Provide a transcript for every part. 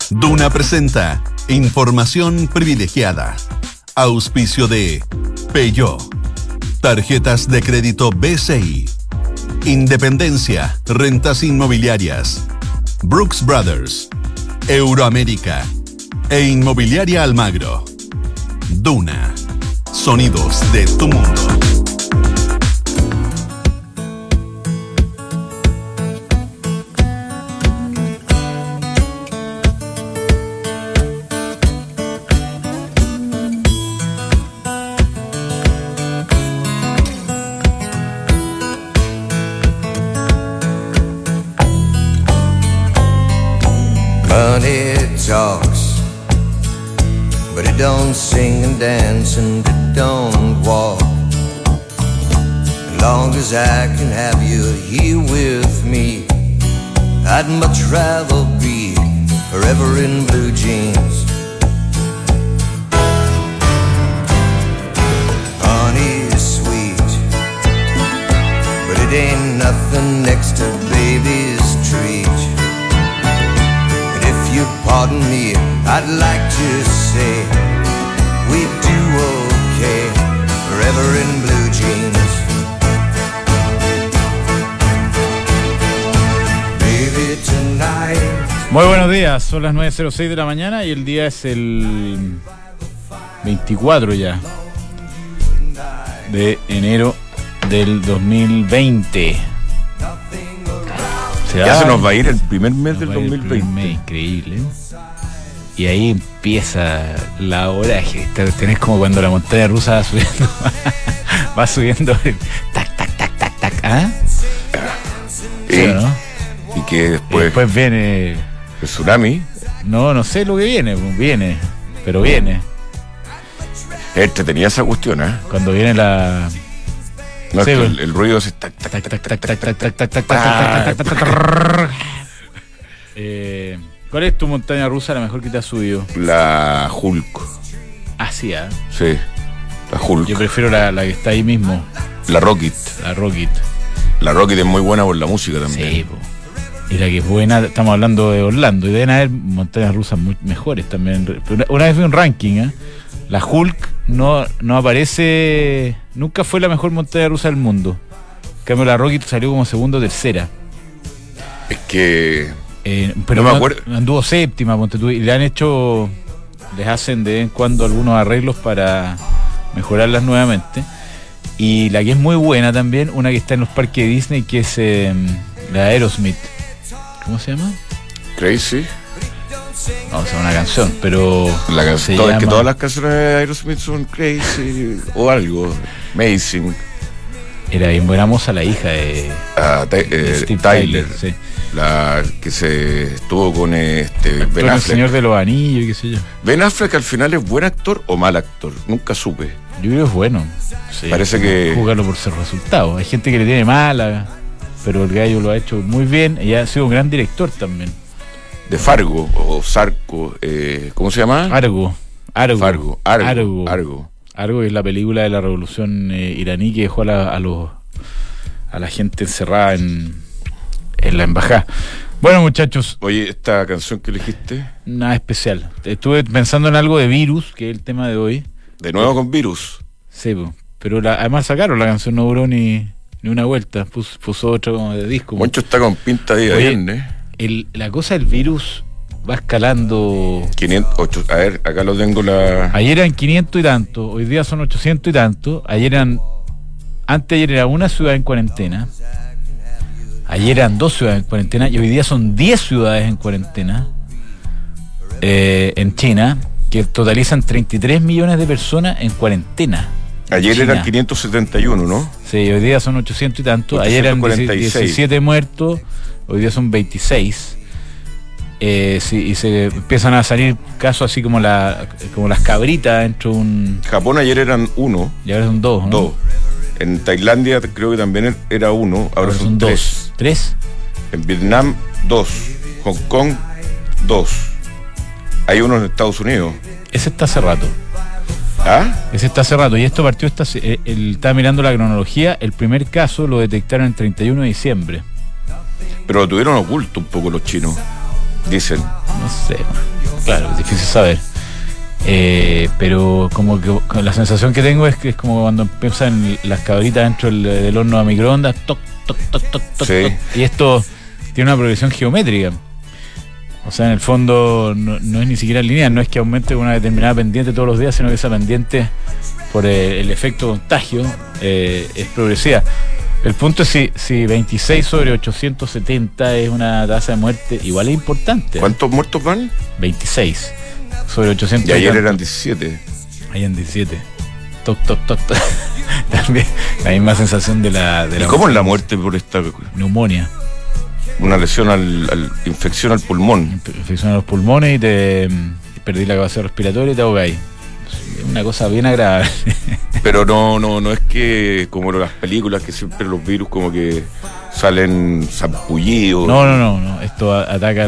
Duna presenta información privilegiada. Auspicio de Peugeot. Tarjetas de crédito BCI. Independencia. Rentas inmobiliarias. Brooks Brothers. Euroamérica. E Inmobiliaria Almagro. Duna. Sonidos de tu mundo. Money talks, but it don't sing and dance and it don't walk. As long as I can have you here with me, I'd much rather be forever in blue jeans. Honey's sweet, but it ain't nothing next to baby's treat. Pardon me, I'd like to say we do okay, forever in blue jeans. Baby tonight. Muy buenos días, son las 9:06 de la mañana y el día es el 24 ya de enero del 2020. Ya se nos va a ir el primer mes del 2020. Increíble. Y ahí empieza la oraje. Tenés como cuando la montaña rusa va subiendo. Va subiendo el tac, tac, tac, tac, tac. ¿Ah? ¿Sí o no? Y que después viene el tsunami. No sé lo que viene, pero viene. Tenía esa cuestión, ¿eh? Cuando viene la... No, sí, es que el ruido es tac, tac, tac, tac, tac, tac, tac, tac, tac, tac, tac, tac. ¿Cuál es tu montaña rusa la mejor que te has subido? La Hulk. Ah, sí, ¿eh? Sí, la Hulk. Yo prefiero la que está ahí mismo. La Rocket. La Rocket. La Rocket es muy buena por la música también. Sí, po. Y la que es buena, estamos hablando de Orlando, y deben haber montañas rusas muy mejores también. Una vez vi un ranking, ¿eh? La Hulk no aparece, nunca fue la mejor montaña rusa del mundo. En cambio la Rocket salió como segunda o tercera. Es que pero no me acuerdo. Anduvo séptima, ponte tú, y les hacen de vez en cuando algunos arreglos para mejorarlas nuevamente. Y la que es muy buena también, una que está en los parques de Disney, que es la de Aerosmith. ¿Cómo se llama? Crazy. No, es una canción, pero la canción, es que todas las canciones de Aerosmith son crazy o algo. Amazing. Era bien buena moza la hija de Steve Tyler, sí. La que se estuvo con Ben Affleck. El Señor de los Anillos, qué sé yo. Ben Affleck al final es buen actor o mal actor, nunca supe. Yo creo que es bueno. Sí, parece que jugarlo por ser resultado. Hay gente que le tiene mala, pero el gallo lo ha hecho muy bien y ha sido un gran director también. De Fargo o Sarco, ¿cómo se llama? Argo. Fargo. Argo es la película de la revolución iraní que dejó a la gente encerrada en la embajada. Bueno, muchachos. Oye, esta canción que elegiste. Nada especial. Estuve pensando en algo de Virus, que es el tema de hoy. ¿De nuevo con Virus? Sí, pero además sacaron la canción, no duró ni una vuelta. Puso otra como de disco. Moncho está con pinta de viernes. La cosa del Virus va escalando. 508, a ver, acá lo tengo Ayer eran 500 y tanto, hoy día son 800 y tanto. Anteayer era una ciudad en cuarentena. Ayer eran 2 ciudades en cuarentena y hoy día son 10 ciudades en cuarentena en China, que totalizan 33 millones de personas en cuarentena. Ayer eran 571, ¿no? Sí, hoy día son 800 y tanto. Ayer eran 17 muertos, hoy día son 26. Sí, y se empiezan a salir casos así como las cabritas dentro de un... Japón ayer eran 1. Y ahora son 2, ¿no? 2. En Tailandia creo que también era 1, ahora son 3. ¿3? En Vietnam 2. Hong Kong 2. Hay uno en Estados Unidos. Ese está hace rato. ¿Ah? Ese está hace rato. Y esto partió, estaba mirando la cronología, el primer caso lo detectaron el 31 de diciembre. Pero lo tuvieron oculto un poco los chinos, dicen. No sé, claro, es difícil saber. Pero como que la sensación que tengo es que es como cuando empiezan las cabritas dentro del horno a microondas, toc, toc, toc, toc, toc, Sí. toc, y esto tiene una progresión geométrica. O sea, en el fondo no es ni siquiera lineal, no es que aumente una determinada pendiente todos los días, sino que esa pendiente, por el efecto contagio, es progresiva. El punto es si 26 sobre 870 es una tasa de muerte, igual es importante. ¿Cuántos muertos van? 26 sobre 800. Y ayer eran 17. Ahí en 17. Toc, toc, toc, toc. También la misma sensación de la ¿Y cómo es la muerte por esta neumonía? una lesión infección al pulmón? Infección a los pulmones y te perdí la capacidad respiratoria y te ahogáis. Es una cosa bien agradable. Pero no es que como las películas que siempre los virus como que salen zampullidos. No. Esto ataca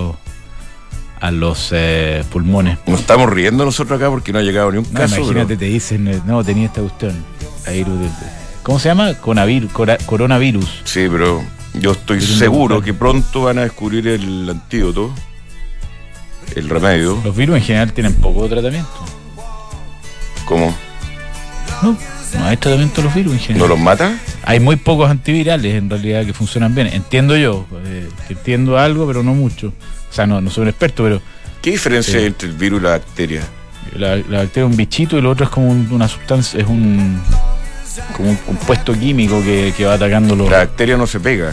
a los pulmones. Nos estamos riendo nosotros acá porque no ha llegado ni un No, caso. imagínate, te dicen, no, tenía esta cuestión. ¿Cómo se llama? Coronavirus. Sí, pero yo estoy Virus seguro mortal. que pronto van a descubrir el antídoto, el remedio. Los virus en general tienen poco tratamiento. ¿Cómo? No hay tratamiento de los virus en general. ¿No los mata? Hay muy pocos antivirales en realidad que funcionan bien. Entiendo yo, que entiendo algo, pero no mucho. O sea, no soy un experto, pero ¿Qué diferencia Sí. hay entre el virus y la bacteria? la bacteria es un bichito y lo otro es como una sustancia, es como un compuesto químico que va atacando los... La bacteria no se pega.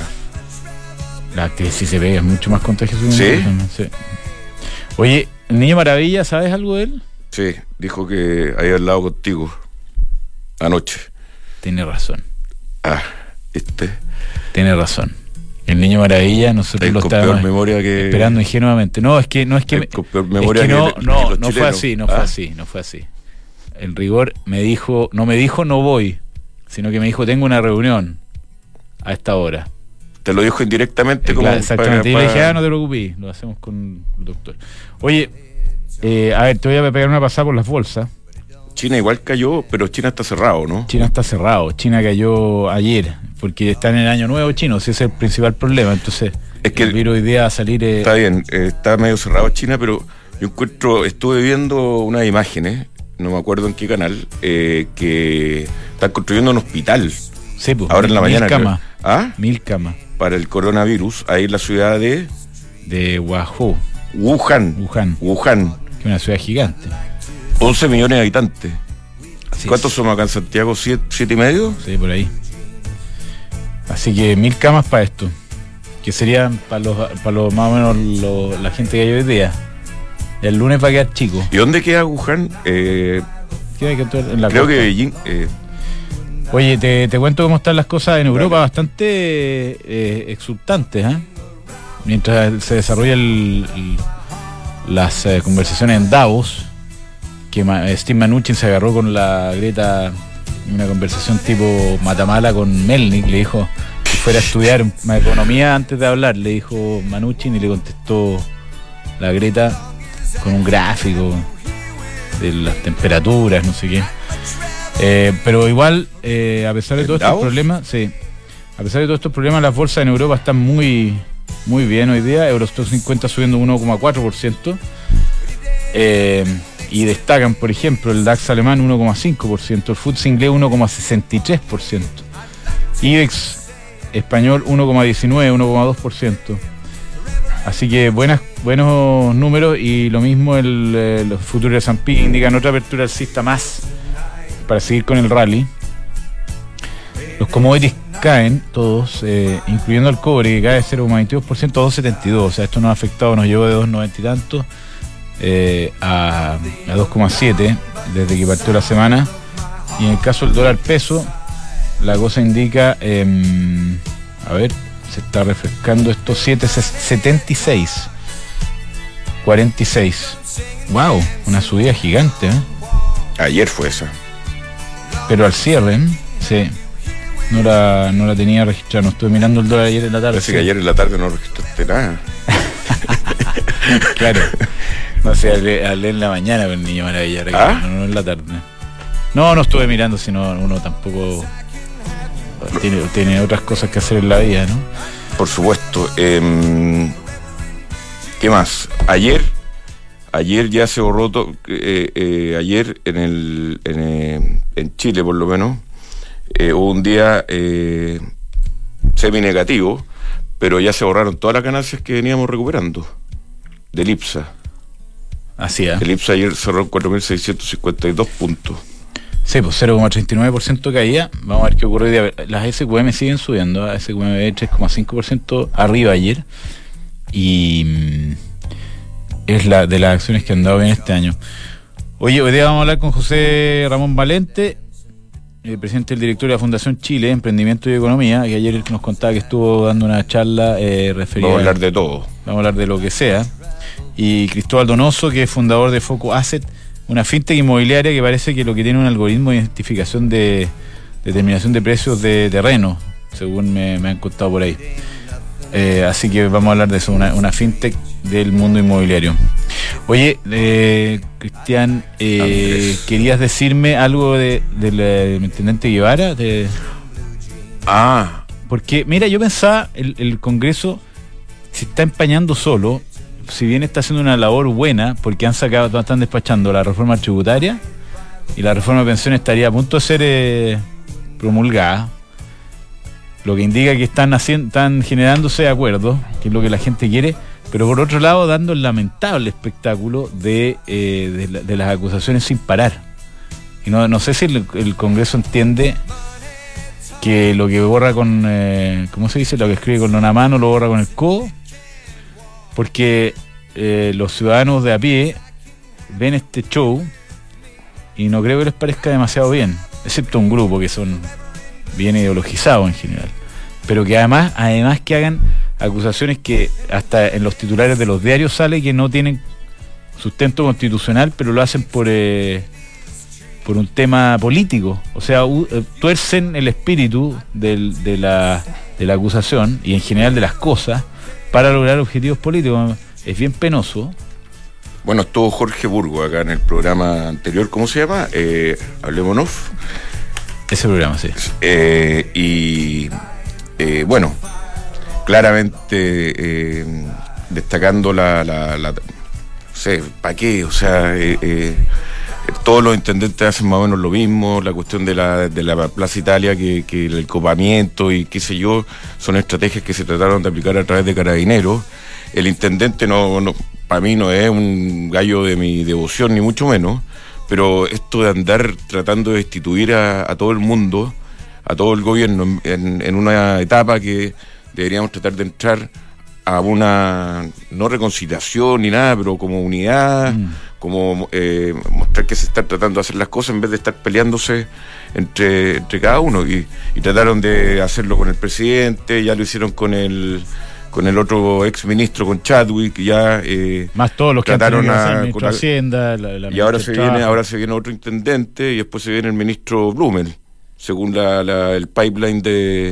La bacteria sí se pega, es mucho más contagioso que un ¿Sí? virus también, sí. Oye, el Niño Maravilla, ¿sabes algo de él? Sí, dijo que había hablado contigo anoche. Tiene razón. ¿Viste? Tiene razón. El Niño Maravilla, nosotros Ahí lo con peor estábamos memoria que... esperando ingenuamente. No es que Con peor memoria es que que no los fue chilenos. así, no fue así. En rigor no me dijo no voy, sino que me dijo tengo una reunión a esta hora. Te lo dijo indirectamente como Claro, exactamente. Y le dije, no te preocupes, lo hacemos con el doctor. Oye, a ver, te voy a pegar una pasada por las bolsas. China igual cayó, pero China está cerrado, ¿no? China está cerrado. China cayó ayer, porque está en el año nuevo chino, ese es el principal problema. Entonces, Es que el virus hoy día va a salir... Está bien, está medio cerrado China, pero yo estuve viendo unas imágenes, no me acuerdo en qué canal, que están construyendo un hospital sí, pues, ahora en la mañana. 1000 camas. ¿Ah? 1000 camas. Para el coronavirus, ahí en la ciudad de De Wuhan, Wuhan, que es una ciudad gigante. 11 millones de habitantes. Así ¿Cuántos es. somos acá en Santiago? ¿7 y medio? Sí, por ahí. Así que 1000 camas para esto, que serían para los más o menos la gente que hay hoy día. El lunes va a quedar chico. ¿Y dónde queda Wuhan? Queda en la Creo costa. que Beijing. Oye, te cuento cómo están las cosas en Europa, bastante exultantes, ¿eh? Mientras se desarrollan las conversaciones en Davos, que Steve Mnuchin se agarró con la Greta en una conversación tipo matamala con Melnik, le dijo que fuera a estudiar economía antes de hablar, le dijo Mnuchin, y le contestó la Greta con un gráfico de las temperaturas, no sé qué. Pero igual, a pesar de todos estos problemas, a pesar de todos estos problemas, las bolsas en Europa están muy bien hoy día. Eurostoxx 50 subiendo 1,4%. Y destacan, por ejemplo, el DAX alemán 1,5%, el FTSE inglés 1,63%, IBEX español 1,19%, 1,2%. Así que buenos números, y lo mismo los futuros de S&P indican otra apertura alcista más para seguir con el rally. Los commodities caen todos, incluyendo el cobre, que cae 0,22% a 2,72. O sea, esto nos ha afectado, nos llevó de 2,90 y tanto a 2,7 desde que partió la semana. Y en el caso del dólar peso, la cosa indica, a ver, se está refrescando esto, 7,76, 46. Wow, una subida gigante, ¿eh? Ayer fue esa. Pero al cierre, sí, no la tenía registrada. No estuve mirando el dólar ayer en la tarde. Parece que ayer en la tarde no registraste nada. Claro. No sé, hablé en la mañana con el Niño Maravilla, no en la tarde. No estuve mirando, sino uno tampoco tiene otras cosas que hacer en la vida, ¿no? Por supuesto. ¿Qué ¿Qué más? Ayer ya se borró ayer en Chile por lo menos hubo un día semi-negativo, pero ya se borraron todas las ganancias que veníamos recuperando del IPSA. Así es. El IPSA ayer cerró en 4.652 puntos. Sí, pues 0,39% caía. Vamos a ver qué ocurre hoy día. Las SQM siguen subiendo, a SQM 3,5% arriba ayer. Y es la de las acciones que han dado bien este año. Oye, hoy día vamos a hablar con José Ramón Valente, el presidente del directorio de la Fundación Chile, Emprendimiento y Economía, que ayer nos contaba que estuvo dando una charla referida. Vamos a hablar de todo. Vamos a hablar de lo que sea. Y Cristóbal Donoso, que es fundador de Foco Asset, una fintech inmobiliaria que parece que lo que tiene un algoritmo de identificación de determinación de precios de terreno, según me han contado por ahí. Así que vamos a hablar de eso, una fintech del mundo inmobiliario. Oye, Cristian, ¿querías decirme algo del intendente Guevara? Porque, mira, yo pensaba, el Congreso se está empañando solo, si bien está haciendo una labor buena, porque están despachando la reforma tributaria y la reforma de pensiones estaría a punto de ser promulgada, lo que indica que están generándose acuerdos, que es lo que la gente quiere, pero por otro lado dando el lamentable espectáculo de las acusaciones sin parar. Y no sé si el Congreso entiende que lo que borra con, ¿cómo se dice? Lo que escribe con una mano lo borra con el codo, porque los ciudadanos de a pie ven este show y no creo que les parezca demasiado bien, excepto un grupo que son bien ideologizados en general, pero que además que hagan acusaciones que hasta en los titulares de los diarios sale que no tienen sustento constitucional, pero lo hacen por un tema político, o sea, tuercen el espíritu de la acusación y en general de las cosas para lograr objetivos políticos. Es bien penoso. Bueno, estuvo Jorge Burgo acá en el programa anterior, ¿cómo se llama? Hablémonos. Ese programa, sí. Bueno, claramente destacando no sé, ¿para qué? O sea, todos los intendentes hacen más o menos lo mismo, la cuestión de la Plaza Italia, que el copamiento y qué sé yo, son estrategias que se trataron de aplicar a través de Carabineros. El intendente para mí no es un gallo de mi devoción, ni mucho menos, pero esto de andar tratando de destituir a todo el mundo, a todo el gobierno, en una etapa que deberíamos tratar de entrar a una, no reconciliación ni nada, pero como unidad, como mostrar que se están tratando de hacer las cosas en vez de estar peleándose entre cada uno, y trataron de hacerlo con el presidente, ya lo hicieron con el otro ex ministro, con Chadwick, ya más todos los que trataron el ministro de Hacienda, y ahora se viene otro intendente y después se viene el ministro Blumel, según el pipeline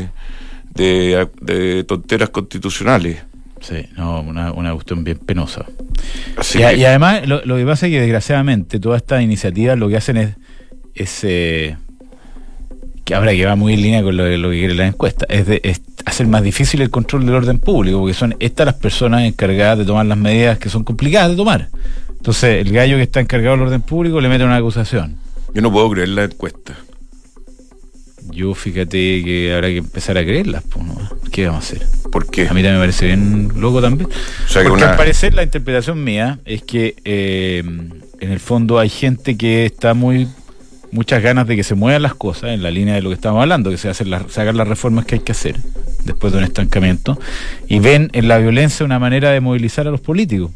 de tonteras constitucionales. Sí, no, una cuestión bien penosa. Y además lo que pasa es que desgraciadamente todas estas iniciativas lo que hacen es que ahora que va muy en línea con lo que quiere la encuesta, es hacer más difícil el control del orden público, porque son estas las personas encargadas de tomar las medidas que son complicadas de tomar. Entonces el gallo que está encargado del orden público le mete una acusación. Yo no puedo creer la encuesta. Yo fíjate que habrá que empezar a creerlas, pues, ¿no? ¿Qué vamos a hacer? ¿Por qué? A mí también me parece bien loco también. O sea, porque al parecer la interpretación mía es que en el fondo hay gente que está muchas ganas de que se muevan las cosas en la línea de lo que estamos hablando, que se hacen sacar las reformas que hay que hacer después de un estancamiento, y ven en la violencia una manera de movilizar a los políticos.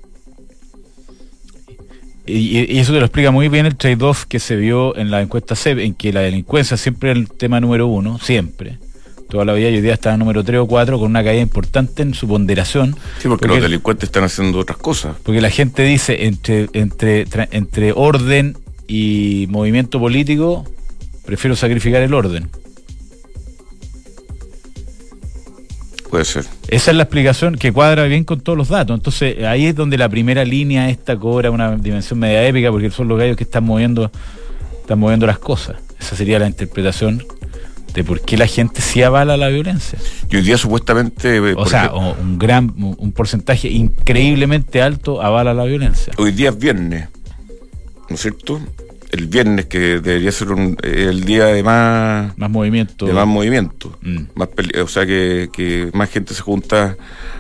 Y eso te lo explica muy bien el trade-off que se vio en la encuesta CEP, en que la delincuencia siempre es el tema número uno, siempre. Toda la vida, y hoy día está número 3 o 4, con una caída importante en su ponderación. Sí, porque los delincuentes están haciendo otras cosas. Porque la gente dice, entre orden y movimiento político, prefiero sacrificar el orden. Puede ser. Esa es la explicación que cuadra bien con todos los datos. Entonces ahí es donde la primera línea esta cobra una dimensión media épica, porque son los gallos que están moviendo las cosas. Esa sería la interpretación de por qué la gente sí avala la violencia. Y hoy día supuestamente... un porcentaje increíblemente alto avala la violencia. Hoy día es viernes, ¿no es cierto? El viernes, que debería ser el día de más movimiento. De más movimiento. O sea, que más gente se junta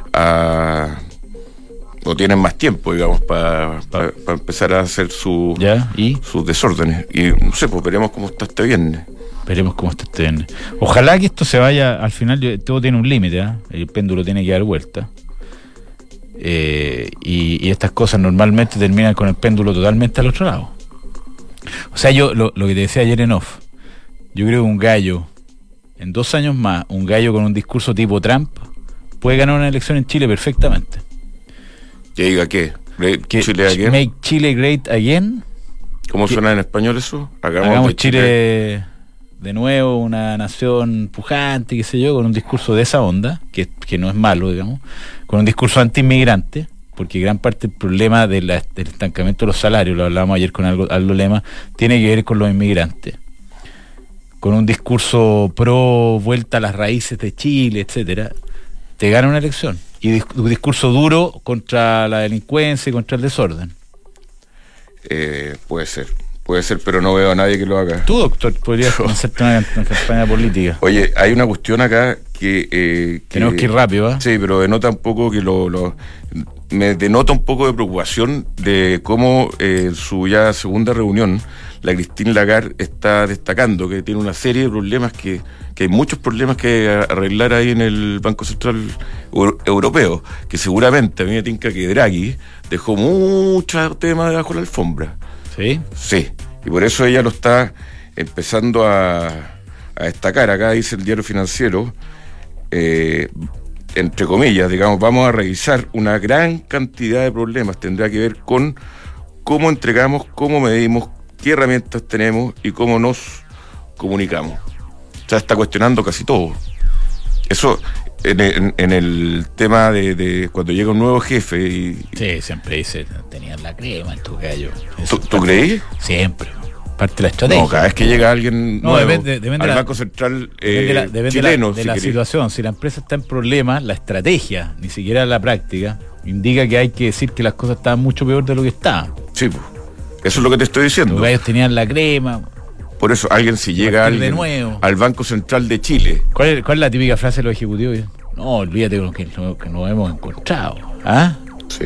o tienen más tiempo, digamos, para empezar a hacer sus desórdenes. Y no sé, pues veremos cómo está este viernes. Ojalá que esto se vaya, al final todo tiene un límite, ¿eh? El péndulo tiene que dar vuelta. Y estas cosas normalmente terminan con el péndulo totalmente al otro lado. O sea, yo lo que te decía ayer en off, yo creo que un gallo, en 2 años más, un gallo con un discurso tipo Trump puede ganar una elección en Chile perfectamente. ¿Que diga qué? ¿Chile again? Make Chile great again. ¿Cómo suena en español eso? Hagamos Chile de nuevo una nación pujante, qué sé yo, con un discurso de esa onda, que no es malo, digamos, con un discurso anti-inmigrante, porque gran parte del problema del estancamiento de los salarios, lo hablábamos ayer con Aldo Lema, tiene que ver con los inmigrantes. Con un discurso pro vuelta a las raíces de Chile, etcétera, te gana una elección. Y un discurso duro contra la delincuencia y contra el desorden. Puede ser, pero no veo a nadie que lo haga. Tú, doctor, podrías hacerte una campaña política. Oye, hay una cuestión acá que tenemos que ir rápido, ¿eh? Sí, pero denota un poco me denota un poco de preocupación de cómo en su ya segunda reunión la Christine Lagarde está destacando que tiene una serie de problemas, que hay muchos problemas que arreglar ahí en el Banco Central Europeo, que seguramente a mí me tinca que Draghi dejó muchos temas debajo de la alfombra. ¿Sí? Sí, y por eso ella lo está empezando a destacar. Acá dice el Diario Financiero, entre comillas, digamos, vamos a revisar una gran cantidad de problemas. Tendrá que ver con cómo entregamos, cómo medimos, qué herramientas tenemos y cómo nos comunicamos. O sea, está cuestionando casi todo. Eso en el tema de cuando llega un nuevo jefe y... Sí, siempre dice, tenían la crema en tu gallo. ¿Tú creí? Siempre. Parte de la estrategia. No, cada vez que llega alguien nuevo depende al Banco Central depende chileno... de la situación. Si la empresa está en problemas, la estrategia, ni siquiera la práctica, indica que hay que decir que las cosas estaban mucho peor de lo que estaban. Sí, pues. Eso es lo que te estoy diciendo. Los gallos tenían la crema. Por eso, si llega alguien al Banco Central de Chile... ¿Cuál es la típica frase de los ejecutivos? No, olvídate de lo que nos hemos encontrado. ¿Ah? Sí.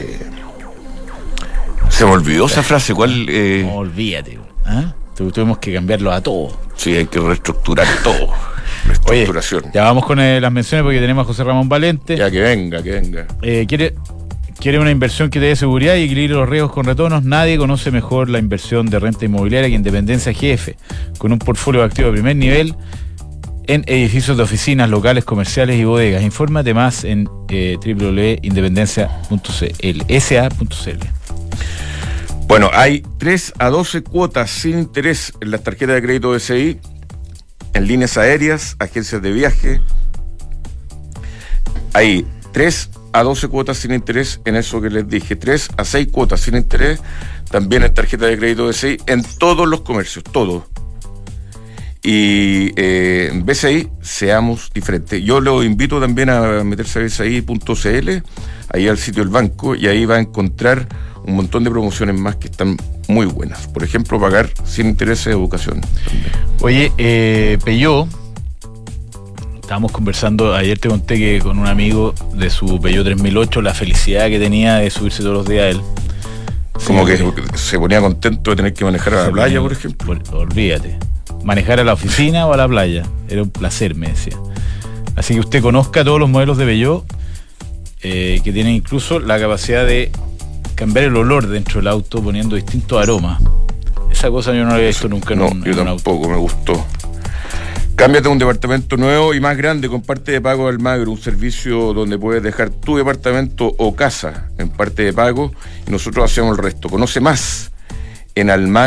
Se me olvidó esa frase. ¿Cuál? No, olvídate. ¿Ah? Tuvimos que cambiarlo a todo. Sí, hay que reestructurar todo. Reestructuración. Oye, ya vamos con las menciones porque tenemos a José Ramón Valente. Ya, que venga. Quiere una inversión que te dé seguridad y equilibre los riesgos con retornos. Nadie conoce mejor la inversión de renta inmobiliaria que Independencia GF, con un portfolio de activos de primer nivel en edificios de oficinas, locales, comerciales y bodegas. Infórmate más en www.independencia.sa.cl. Bueno, hay 3 a 12 cuotas sin interés en las tarjetas de crédito BCI, en líneas aéreas, agencias de viaje. Hay 3 a 12 cuotas sin interés en eso que les dije, 3 a 6 cuotas sin interés también en tarjeta de crédito BCI, en todos los comercios, todos. Y en BCI seamos diferentes. Yo lo invito también a meterse a bci.cl, ahí al sitio del banco, y ahí va a encontrar un montón de promociones más que están muy buenas. Por ejemplo, pagar sin intereses de educación también. Oye, Peugeot, estábamos conversando, ayer te conté que con un amigo de su Peugeot 3008, la felicidad que tenía de subirse todos los días a él. Como que se ponía contento de tener que manejar a la playa, por ejemplo. Olvídate. Manejar a la oficina o a la playa. Era un placer, me decía. Así que usted conozca todos los modelos de Peugeot, que tienen incluso la capacidad de cambiar el olor dentro del auto poniendo distintos aromas. Esa cosa yo no la había visto nunca en un auto. Yo tampoco, me gustó. Cámbiate a un departamento nuevo y más grande con parte de pago de Almagro, un servicio donde puedes dejar tu departamento o casa en parte de pago y nosotros hacemos el resto. Conoce más en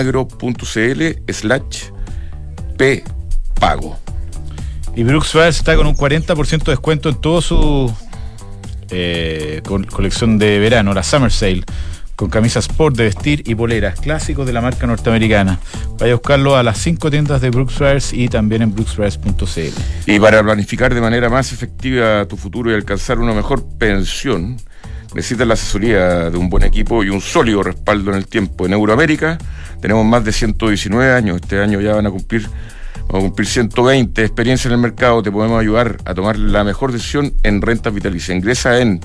almagro.cl/P-Pago. Y Brooks Brothers está con un 40% de descuento en todo su colección de verano, la Summer Sale, con camisas sport de vestir y poleras clásicos de la marca norteamericana. Vaya a buscarlo a las 5 tiendas de Brooks Brothers y también en brooksbrothers.cl. Y para planificar de manera más efectiva tu futuro y alcanzar una mejor pensión, necesitas la asesoría de un buen equipo y un sólido respaldo en el tiempo. En Euroamérica tenemos más de 119 años. Este año ya vamos a cumplir 120. Experiencia en el mercado. Te podemos ayudar a tomar la mejor decisión en rentas vitalicias. Ingresa en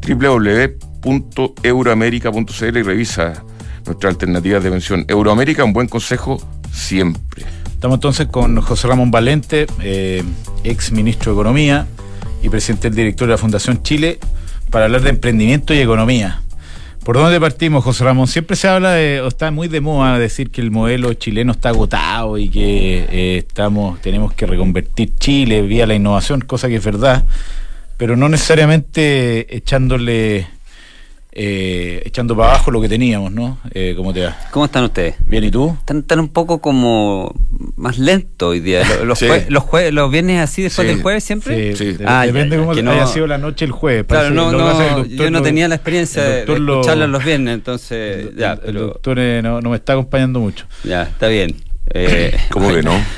www.euroamerica.cl y revisa nuestras alternativas de pensión. Euroamérica, un buen consejo siempre. Estamos entonces con José Ramón Valente, ex ministro de Economía y presidente del directorio de la Fundación Chile, para hablar de emprendimiento y economía. ¿Por dónde partimos, José Ramón? Siempre se habla o está muy de moda decir que el modelo chileno está agotado y que tenemos que reconvertir Chile vía la innovación, cosa que es verdad, pero no necesariamente echando para abajo lo que teníamos, ¿no? ¿Cómo te va? ¿Cómo están ustedes? Bien, ¿y tú? Están un poco como más lento hoy día. Los viernes así después del jueves siempre. Sí. Depende cómo haya sido la noche el jueves. Claro, yo no tenía la experiencia de escucharla los viernes, entonces el doctor no me está acompañando mucho. Ya, está bien. ¿Cómo que no?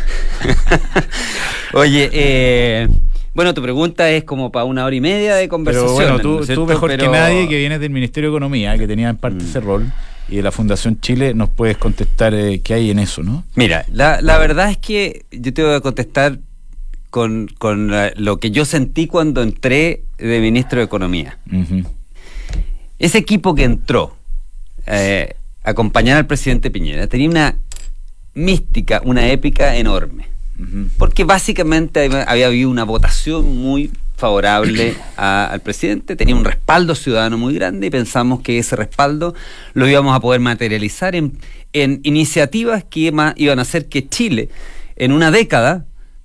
Oye, bueno, tu pregunta es como para 1 hora y media de conversación. Pero bueno, tú mejor que nadie, que vienes del Ministerio de Economía, que tenía en parte ese rol, y de la Fundación Chile, nos puedes contestar qué hay en eso, ¿no? Mira, la verdad es que yo te voy a contestar con lo que yo sentí cuando entré de ministro de Economía. Uh-huh. Ese equipo que entró a acompañar al presidente Piñera tenía una mística, una épica enorme. Porque básicamente había habido una votación muy favorable al presidente, tenía un respaldo ciudadano muy grande y pensamos que ese respaldo lo íbamos a poder materializar en iniciativas que iban a hacer que Chile en una década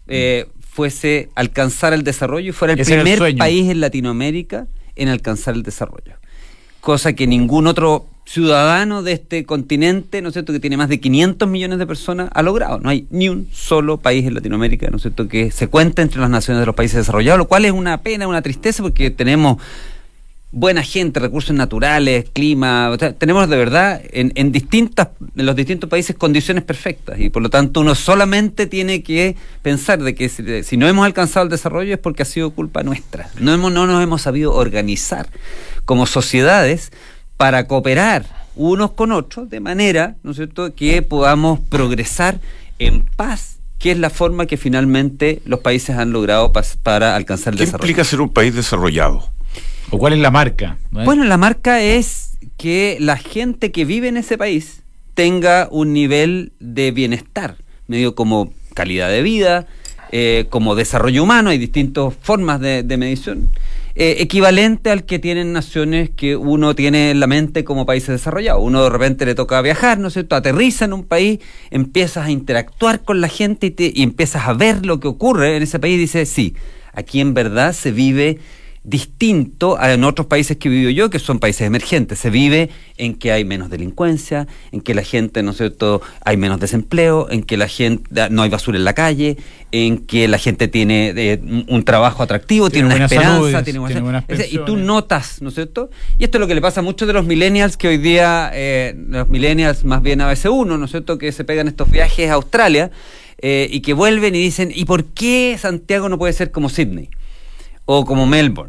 fuese alcanzar el desarrollo y fuera el primer país en Latinoamérica en alcanzar el desarrollo. Cosa que ningún otro ciudadano de este continente, ¿no es cierto?, que tiene más de 500 millones de personas, ha logrado. No hay ni un solo país en Latinoamérica, ¿no es cierto?, que se cuente entre las naciones de los países desarrollados, lo cual es una pena, una tristeza, porque tenemos buena gente, recursos naturales, clima, o sea, tenemos de verdad en los distintos países condiciones perfectas, y por lo tanto uno solamente tiene que pensar de que si no hemos alcanzado el desarrollo es porque ha sido culpa nuestra. No nos hemos sabido organizar como sociedades para cooperar unos con otros de manera, ¿no es cierto?, que podamos progresar en paz, que es la forma que finalmente los países han logrado para alcanzar el desarrollo. ¿Qué implica ser un país desarrollado? ¿O cuál es la marca? Bueno, la marca es que la gente que vive en ese país tenga un nivel de bienestar, medio como calidad de vida, como desarrollo humano, hay distintas formas de medición, equivalente al que tienen naciones que uno tiene en la mente como países desarrollados. Uno de repente le toca viajar, ¿no es cierto?, aterriza en un país, empiezas a interactuar con la gente y empiezas a ver lo que ocurre en ese país y dices, sí, aquí en verdad se vive distinto a en otros países que vivo yo, que son países emergentes. Se vive en que hay menos delincuencia, en que la gente, ¿no es cierto?, hay menos desempleo, en que la gente no hay basura en la calle, en que la gente tiene un trabajo atractivo, tiene una esperanza, tiene buenas pensiones. Y tú notas, ¿no es cierto? Y esto es lo que le pasa a muchos de los millennials, que hoy día, los millennials más bien a veces uno, ¿no es cierto?, que se pegan estos viajes a Australia y que vuelven y dicen, ¿y por qué Santiago no puede ser como Sydney? O como Melbourne.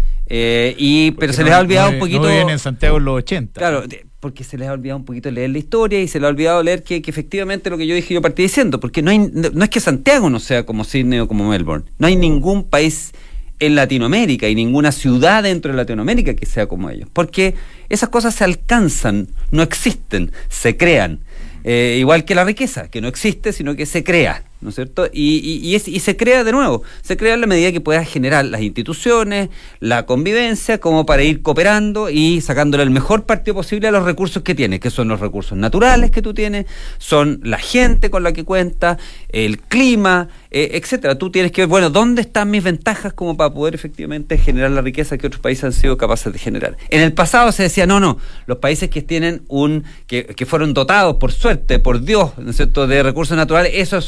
Pero se les ha olvidado un poquito. No viven en Santiago en los 80. Claro, porque se les ha olvidado un poquito leer la historia y se les ha olvidado leer que efectivamente lo que yo dije, yo partí diciendo, porque no es que Santiago no sea como Sydney o como Melbourne. No hay ningún país en Latinoamérica y ninguna ciudad dentro de Latinoamérica que sea como ellos. Porque esas cosas se alcanzan, no existen, se crean. Igual que la riqueza, que no existe, sino que se crea, ¿no es cierto? Y se crea de nuevo, se crea en la medida que puedas generar las instituciones, la convivencia, como para ir cooperando y sacándole el mejor partido posible a los recursos que tienes, que son los recursos naturales que tú tienes, son la gente con la que cuentas, el clima, etcétera. Tú tienes que ver, bueno, ¿dónde están mis ventajas como para poder efectivamente generar la riqueza que otros países han sido capaces de generar? En el pasado se decía, no, los países que tienen que fueron dotados por suerte, por Dios, ¿no es cierto?, de recursos naturales, esos son los que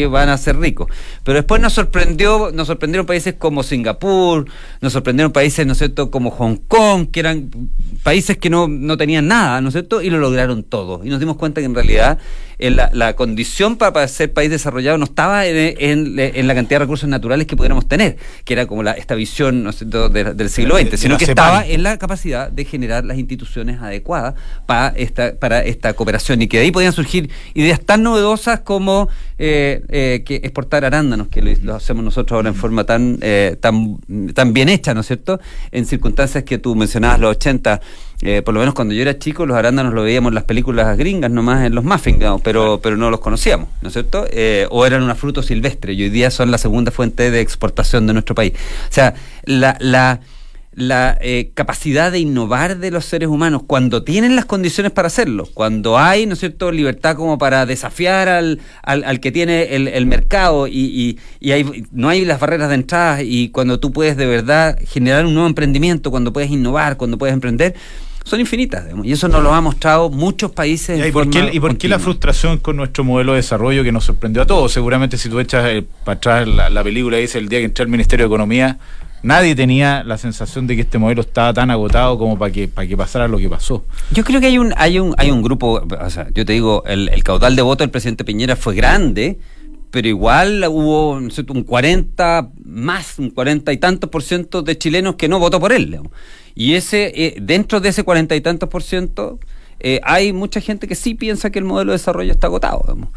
van a ser ricos. Pero después nos sorprendieron países como Singapur, nos sorprendieron países, ¿no es cierto?, como Hong Kong, que eran países que no tenían nada, ¿no es cierto?, y lo lograron todo. Y nos dimos cuenta que en realidad la condición para ser país desarrollado no estaba en la cantidad de recursos naturales que pudiéramos tener, que era como esta visión, ¿no es cierto?, del siglo XX, sino que estaba en la capacidad de generar las instituciones adecuadas para esta cooperación, y que de ahí podían surgir ideas tan novedosas como que exportar arándanos, que lo hacemos nosotros ahora en forma tan bien hecha, ¿no es cierto?, en circunstancias que tú mencionabas, los 80. Por lo menos cuando yo era chico, los arándanos los veíamos en las películas gringas, nomás en los muffins, digamos, pero no los conocíamos, ¿no es cierto? O eran una fruta silvestre, y hoy día son la segunda fuente de exportación de nuestro país. O sea, la capacidad de innovar de los seres humanos, cuando tienen las condiciones para hacerlo, cuando hay, ¿no es cierto?, libertad como para desafiar al que tiene el mercado, y no hay las barreras de entrada, y cuando tú puedes de verdad generar un nuevo emprendimiento, cuando puedes innovar, cuando puedes emprender, son infinitas, digamos, y eso nos lo ha mostrado muchos países. ¿Y por qué la frustración con nuestro modelo de desarrollo que nos sorprendió a todos? Seguramente si tú echas para atrás la película, dice el día que entré al Ministerio de Economía, nadie tenía la sensación de que este modelo estaba tan agotado como para que pasara lo que pasó. Yo creo que hay un grupo, o sea, yo te digo, el caudal de votos del presidente Piñera fue grande, pero igual hubo, no sé, un 40 y tantos % de chilenos que no votó por él, digamos. Y dentro de ese 40 y tantos %, hay mucha gente que sí piensa que el modelo de desarrollo está agotado, digamos.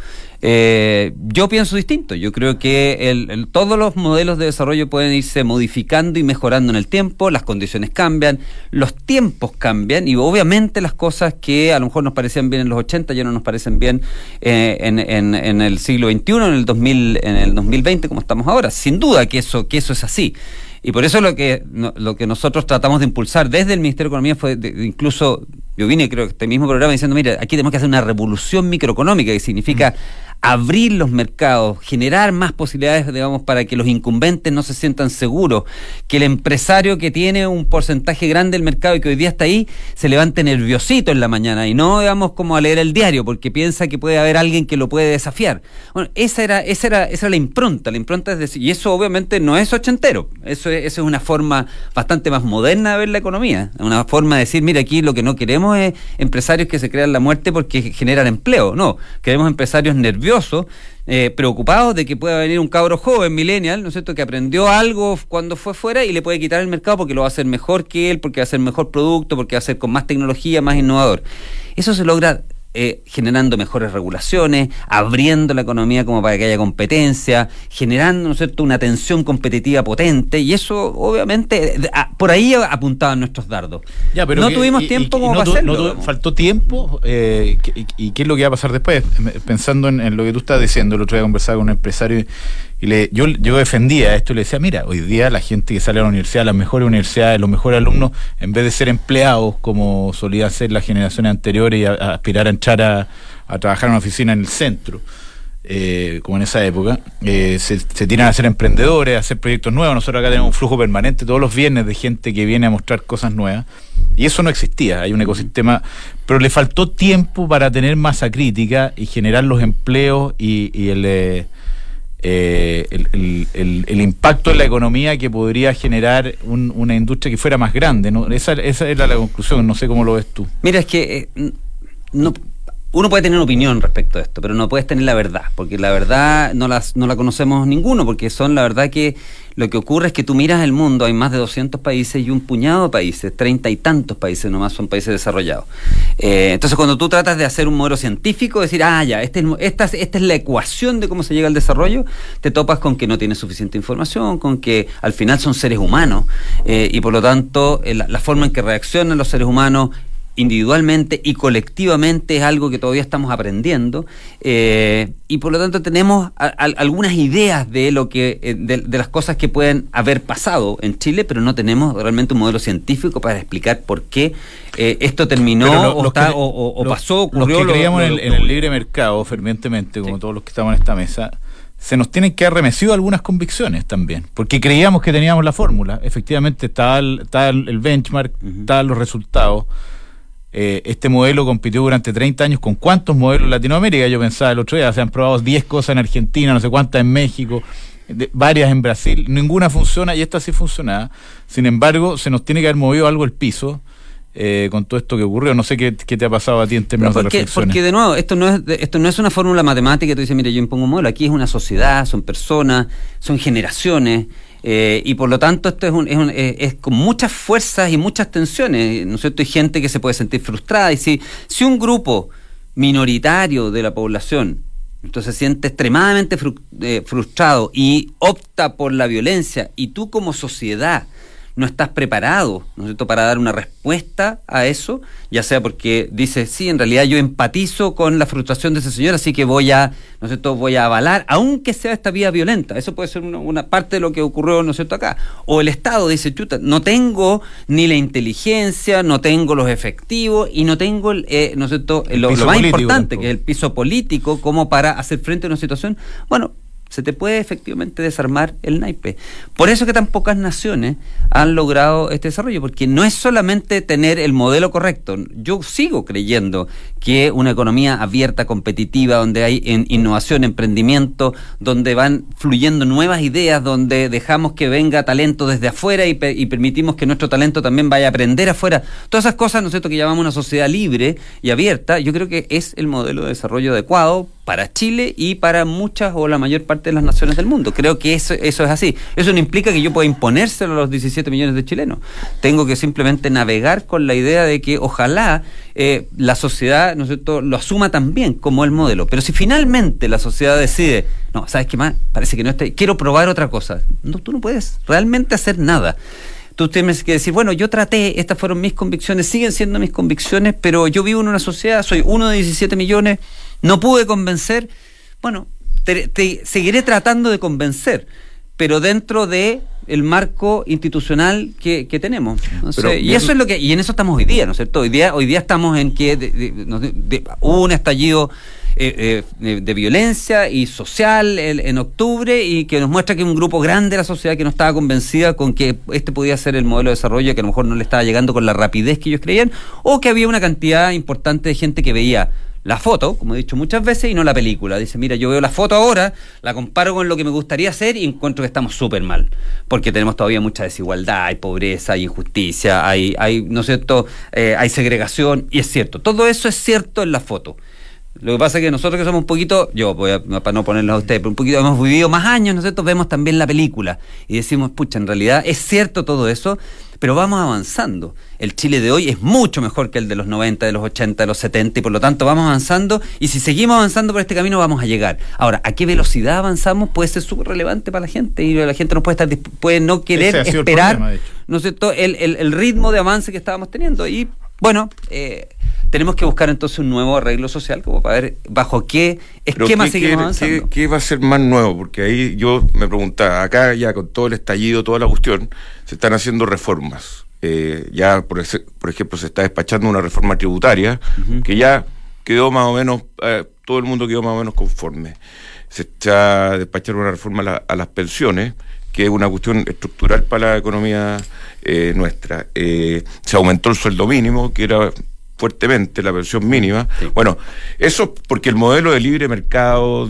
Yo pienso distinto. Yo creo que todos los modelos de desarrollo pueden irse modificando y mejorando en el tiempo. Las condiciones cambian, los tiempos cambian, y obviamente las cosas que a lo mejor nos parecían bien en los 80 ya no nos parecen bien en el siglo XXI, en el 2020, como estamos ahora. Sin duda que eso es así. Y por eso lo que nosotros tratamos de impulsar desde el Ministerio de Economía fue, incluso yo vine, creo que este mismo programa, diciendo, mira, aquí tenemos que hacer una revolución microeconómica, que significa abrir los mercados, generar más posibilidades, digamos, para que los incumbentes no se sientan seguros, que el empresario que tiene un porcentaje grande del mercado y que hoy día está ahí, se levante nerviosito en la mañana, y no, digamos, como a leer el diario, porque piensa que puede haber alguien que lo puede desafiar. Bueno, esa era la impronta es decir, y eso obviamente no es ochentero, eso es una forma bastante más moderna de ver la economía, una forma de decir, mira, aquí lo que no queremos es empresarios que se crean la muerte porque generan empleo, no, queremos empresarios nerviosos, preocupados de que pueda venir un cabro joven, millennial, ¿no es cierto?, que aprendió algo cuando fue fuera y le puede quitar el mercado porque lo va a hacer mejor que él, porque va a hacer mejor producto, porque va a ser con más tecnología, más innovador. Eso se logra generando mejores regulaciones, abriendo la economía como para que haya competencia, generando, ¿no es cierto?, una tensión competitiva potente, y eso obviamente por ahí apuntaban nuestros dardos. Ya, pero no tuvimos tiempo como para hacerlo. Faltó tiempo, y ¿qué es lo que va a pasar después? Pensando en lo que tú estás diciendo, el otro día conversaba con un empresario y yo defendía esto y le decía, mira, hoy día la gente que sale a la universidad, las mejores universidades, los mejores alumnos, en vez de ser empleados como solían ser las generaciones anteriores y a aspirar a entrar a trabajar en una oficina en el centro, como en esa época, se tiran a ser emprendedores, a hacer proyectos nuevos. Nosotros acá tenemos un flujo permanente todos los viernes de gente que viene a mostrar cosas nuevas, y eso no existía. Hay un ecosistema, pero le faltó tiempo para tener masa crítica y generar los empleos y el impacto en la economía que podría generar una industria que fuera más grande, ¿no? Esa era la conclusión. No sé cómo lo ves tú. Mira, es que uno puede tener opinión respecto a esto, pero no puedes tener la verdad, porque la verdad no la conocemos ninguno, porque la verdad que lo que ocurre es que tú miras el mundo, hay más de 200 países y un puñado de países, 30 y tantos países nomás son países desarrollados. Entonces, cuando tú tratas de hacer un modelo científico, decir, ya, esta es la ecuación de cómo se llega al desarrollo, te topas con que no tienes suficiente información, con que al final son seres humanos, y por lo tanto, la forma en que reaccionan los seres humanos individualmente y colectivamente es algo que todavía estamos aprendiendo, y por lo tanto tenemos algunas ideas de lo que de las cosas que pueden haber pasado en Chile, pero no tenemos realmente un modelo científico para explicar por qué esto terminó pasó, ocurrió. Los que creíamos en el libre mercado fervientemente, como todos los que estamos en esta mesa, se nos tienen que haber remecido algunas convicciones también, porque creíamos que teníamos la fórmula. Efectivamente estaba el benchmark, estaban los resultados. Este modelo compitió durante 30 años con cuántos modelos en Latinoamérica. Yo pensaba el otro día, se han probado 10 cosas en Argentina, no sé cuántas en México, varias en Brasil, ninguna funciona y esta sí funcionaba. Sin embargo, se nos tiene que haber movido algo el piso con todo esto que ocurrió. No sé qué te ha pasado a ti en términos de reflexiones. Porque de nuevo, esto no es una fórmula matemática, tú dices, mire, yo impongo un modelo, aquí es una sociedad, son personas, son generaciones, y por lo tanto esto es con muchas fuerzas y muchas tensiones, ¿no es cierto? Hay gente que se puede sentir frustrada, y si un grupo minoritario de la población entonces se siente extremadamente frustrado y opta por la violencia, y tú como sociedad no estás preparado, ¿no es cierto?, para dar una respuesta a eso, ya sea porque dices, sí, en realidad yo empatizo con la frustración de ese señor, así que voy a avalar, aunque sea esta vía violenta. Eso puede ser una parte de lo que ocurrió, ¿no es cierto?, acá. O el Estado dice, chuta, no tengo ni la inteligencia, no tengo los efectivos y no tengo, ¿no es cierto?, lo más importante, que es el piso político, como para hacer frente a una situación. Bueno, se te puede efectivamente desarmar el naipe. Por eso que tan pocas naciones han logrado este desarrollo, porque no es solamente tener el modelo correcto. Yo sigo creyendo que una economía abierta, competitiva, donde hay innovación, emprendimiento, donde van fluyendo nuevas ideas, donde dejamos que venga talento desde afuera y permitimos que nuestro talento también vaya a aprender afuera. Todas esas cosas, ¿no es cierto?, que llamamos una sociedad libre y abierta, yo creo que es el modelo de desarrollo adecuado para Chile y para muchas o la mayor parte de las naciones del mundo. Creo que eso es así. Eso no implica que yo pueda imponérselo a los 17 millones de chilenos. Tengo que simplemente navegar con la idea de que ojalá la sociedad, ¿no es cierto?, lo asuma también como el modelo. Pero si finalmente la sociedad decide, no, ¿sabes qué más? Parece que no está, quiero probar otra cosa. No, tú no puedes realmente hacer nada. Tú tienes que decir, bueno, yo traté, estas fueron mis convicciones, siguen siendo mis convicciones, pero yo vivo en una sociedad, soy uno de 17 millones, no pude convencer, bueno, te seguiré tratando de convencer, pero dentro de el marco institucional que tenemos. No sé, y eso es lo que, y en eso estamos hoy día, ¿no es cierto? Hoy día estamos en que hubo un estallido de violencia y social en octubre, y que nos muestra que un grupo grande de la sociedad que no estaba convencida con que este podía ser el modelo de desarrollo, que a lo mejor no le estaba llegando con la rapidez que ellos creían, o que había una cantidad importante de gente que veía la foto, como he dicho muchas veces, y no la película. Dice, mira, yo veo la foto ahora, la comparo con lo que me gustaría hacer y encuentro que estamos súper mal, porque tenemos todavía mucha desigualdad, hay pobreza, hay injusticia, hay ¿no es cierto?, hay segregación, y es cierto, todo eso es cierto en la foto. Lo que pasa es que nosotros que somos un poquito, yo voy para no ponerlo a ustedes, pero un poquito hemos vivido más años, ¿no es cierto?, vemos también la película y decimos, pucha, en realidad es cierto todo eso, pero vamos avanzando. El Chile de hoy es mucho mejor que el de los 90, de los 80, de los 70, y por lo tanto vamos avanzando, y si seguimos avanzando por este camino vamos a llegar. Ahora, ¿a qué velocidad avanzamos? Puede ser súper relevante para la gente, y la gente no puede no querer esperar, problema, ¿no es cierto?, el ritmo de avance que estábamos teniendo. Y bueno, tenemos que buscar entonces un nuevo arreglo social, como para ver bajo qué esquema seguimos avanzando. ¿Qué va a ser más nuevo? Porque ahí yo me preguntaba, acá ya con todo el estallido, toda la cuestión, se están haciendo reformas. Ya, por ejemplo, se está despachando una reforma tributaria, que ya quedó más o menos, todo el mundo quedó más o menos conforme. Se está despachando una reforma a las pensiones, que es una cuestión estructural para la economía nuestra. Se aumentó el sueldo mínimo, que era fuertemente la pensión mínima. Sí. Bueno, eso porque el modelo de libre mercado,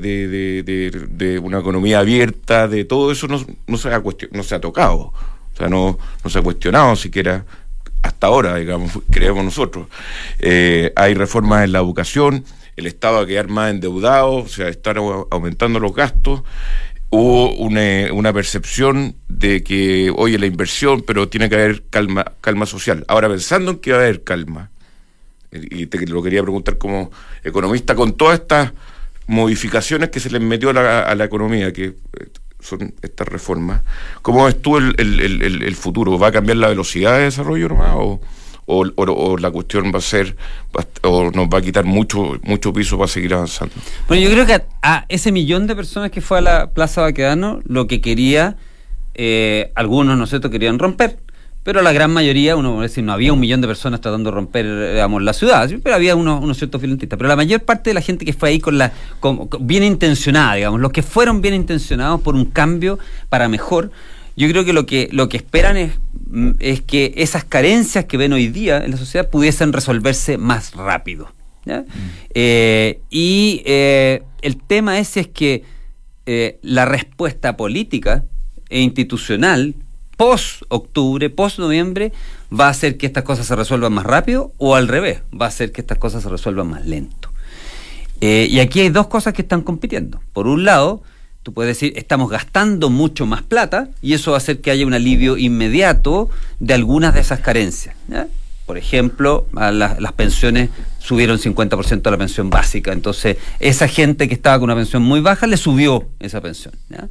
de una economía abierta, de todo eso no se ha tocado. O sea, no se ha cuestionado siquiera hasta ahora, digamos, creemos nosotros. Hay reformas en la educación, el Estado va a quedar más endeudado, o sea, están aumentando los gastos. Hubo una percepción de que, oye, la inversión, pero tiene que haber calma social. Ahora, pensando en que va a haber calma, y te lo quería preguntar como economista, con todas estas modificaciones que se les metió a la economía, que son estas reformas, ¿cómo ves tú el futuro? ¿Va a cambiar la velocidad de desarrollo nomás? ¿O la cuestión va a ser, o nos va a quitar mucho piso para seguir avanzando? Bueno, yo creo que a ese millón de personas que fue a la Plaza Baquedano, lo que quería, algunos, ¿no es cierto?, querían romper, pero la gran mayoría, uno puede decir, no había 1 millón de personas tratando de romper, digamos, la ciudad, pero había unos ciertos violentistas, pero la mayor parte de la gente que fue ahí con bien intencionada, digamos, los que fueron bien intencionados por un cambio para mejor, yo creo que lo que esperan es es que esas carencias que ven hoy día en la sociedad pudiesen resolverse más rápido, ¿ya? El tema es que la respuesta política e institucional post-octubre, post-noviembre, va a hacer que estas cosas se resuelvan más rápido, o al revés, va a hacer que estas cosas se resuelvan más lento. Y aquí hay dos cosas que están compitiendo. Por un lado, tú puedes decir, estamos gastando mucho más plata, y eso va a hacer que haya un alivio inmediato de algunas de esas carencias, ¿ya? Por ejemplo, las pensiones subieron 50% a la pensión básica, entonces esa gente que estaba con una pensión muy baja le subió esa pensión, ¿ya?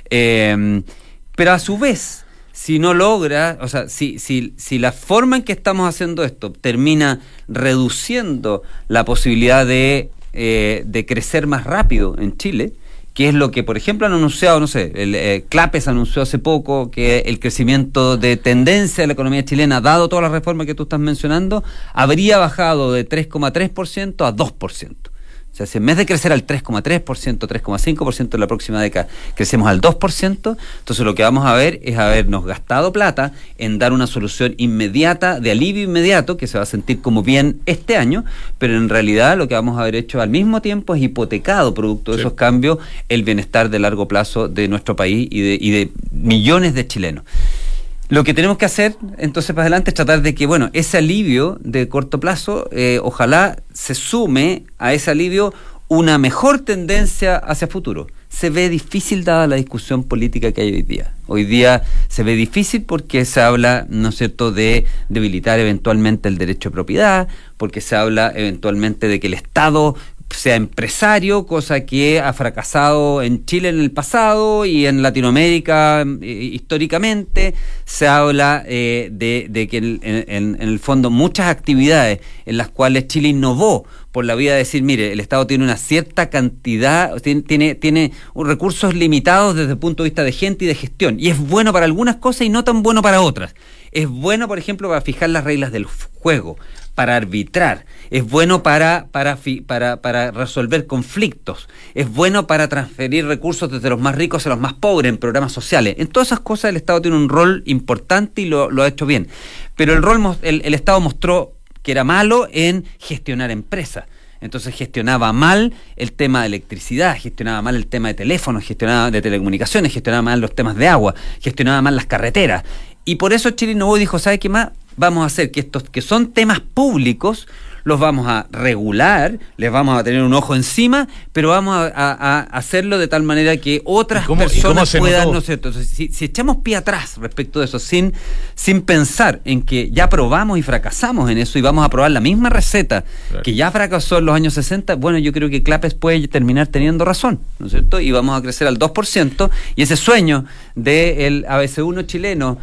Pero a su vez, si no logra, o sea, si la forma en que estamos haciendo esto termina reduciendo la posibilidad de crecer más rápido en Chile, que es lo que, por ejemplo, han anunciado, no sé, el CLAPES anunció hace poco que el crecimiento de tendencia de la economía chilena, dado todas las reformas que tú estás mencionando, habría bajado de 3,3% a 2%. O sea, si en vez de crecer al 3,3%, 3,5% en la próxima década, crecemos al 2%, entonces lo que vamos a ver es habernos gastado plata en dar una solución inmediata, de alivio inmediato, que se va a sentir como bien este año, pero en realidad lo que vamos a haber hecho al mismo tiempo es hipotecado, producto de esos cambios, el bienestar de largo plazo de nuestro país y de millones de chilenos. Lo que tenemos que hacer, entonces, para adelante, es tratar de que, bueno, ese alivio de corto plazo, ojalá se sume a ese alivio una mejor tendencia hacia futuro. Se ve difícil dada la discusión política que hay hoy día. Hoy día se ve difícil porque se habla, ¿no es cierto?, de debilitar eventualmente el derecho de propiedad, porque se habla eventualmente de que el Estado sea empresario, cosa que ha fracasado en Chile en el pasado y en Latinoamérica históricamente. Se habla de que en el fondo muchas actividades en las cuales Chile innovó por la vía de decir, mire, el Estado tiene una cierta cantidad, tiene recursos limitados desde el punto de vista de gente y de gestión, y es bueno para algunas cosas y no tan bueno para otras. Es bueno, por ejemplo, para fijar las reglas del juego, para arbitrar, es bueno para resolver conflictos, es bueno para transferir recursos desde los más ricos a los más pobres en programas sociales. En todas esas cosas el Estado tiene un rol importante y lo ha hecho bien. Pero el Estado mostró que era malo en gestionar empresas. Entonces gestionaba mal el tema de electricidad, gestionaba mal el tema de teléfonos, gestionaba de telecomunicaciones, gestionaba mal los temas de agua, gestionaba mal las carreteras. Y por eso Chile innovó y dijo, ¿sabe qué más? Vamos a hacer que estos que son temas públicos los vamos a regular, les vamos a tener un ojo encima, pero vamos a hacerlo de tal manera que otras personas puedan, ¿no es cierto? Entonces, si echamos pie atrás respecto de eso, sin pensar en que ya probamos y fracasamos en eso y vamos a probar la misma receta que ya fracasó en los años 60, bueno, yo creo que CLAPES puede terminar teniendo razón, ¿no es cierto? Y vamos a crecer al 2%, y ese sueño del ABC1 chileno,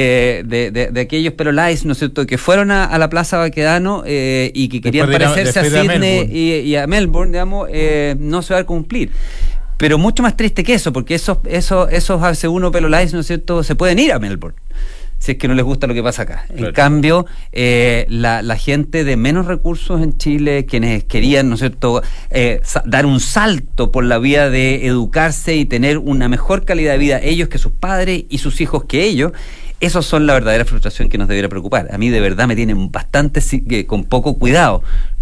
de aquellos Perolais, ¿no es cierto?, que fueron a la Plaza Baquedano y que querían parecerse a Sydney y a Melbourne, digamos, no se va a cumplir. Pero mucho más triste que eso, porque esos ABC1 Perolais, ¿no es cierto?, se pueden ir a Melbourne, si es que no les gusta lo que pasa acá. Claro. En cambio, la gente de menos recursos en Chile, quienes querían, ¿no es cierto?, dar un salto por la vía de educarse y tener una mejor calidad de vida, ellos que sus padres y sus hijos que ellos, esos son la verdadera frustración que nos debiera preocupar. A mí de verdad me tienen bastante con poco cuidado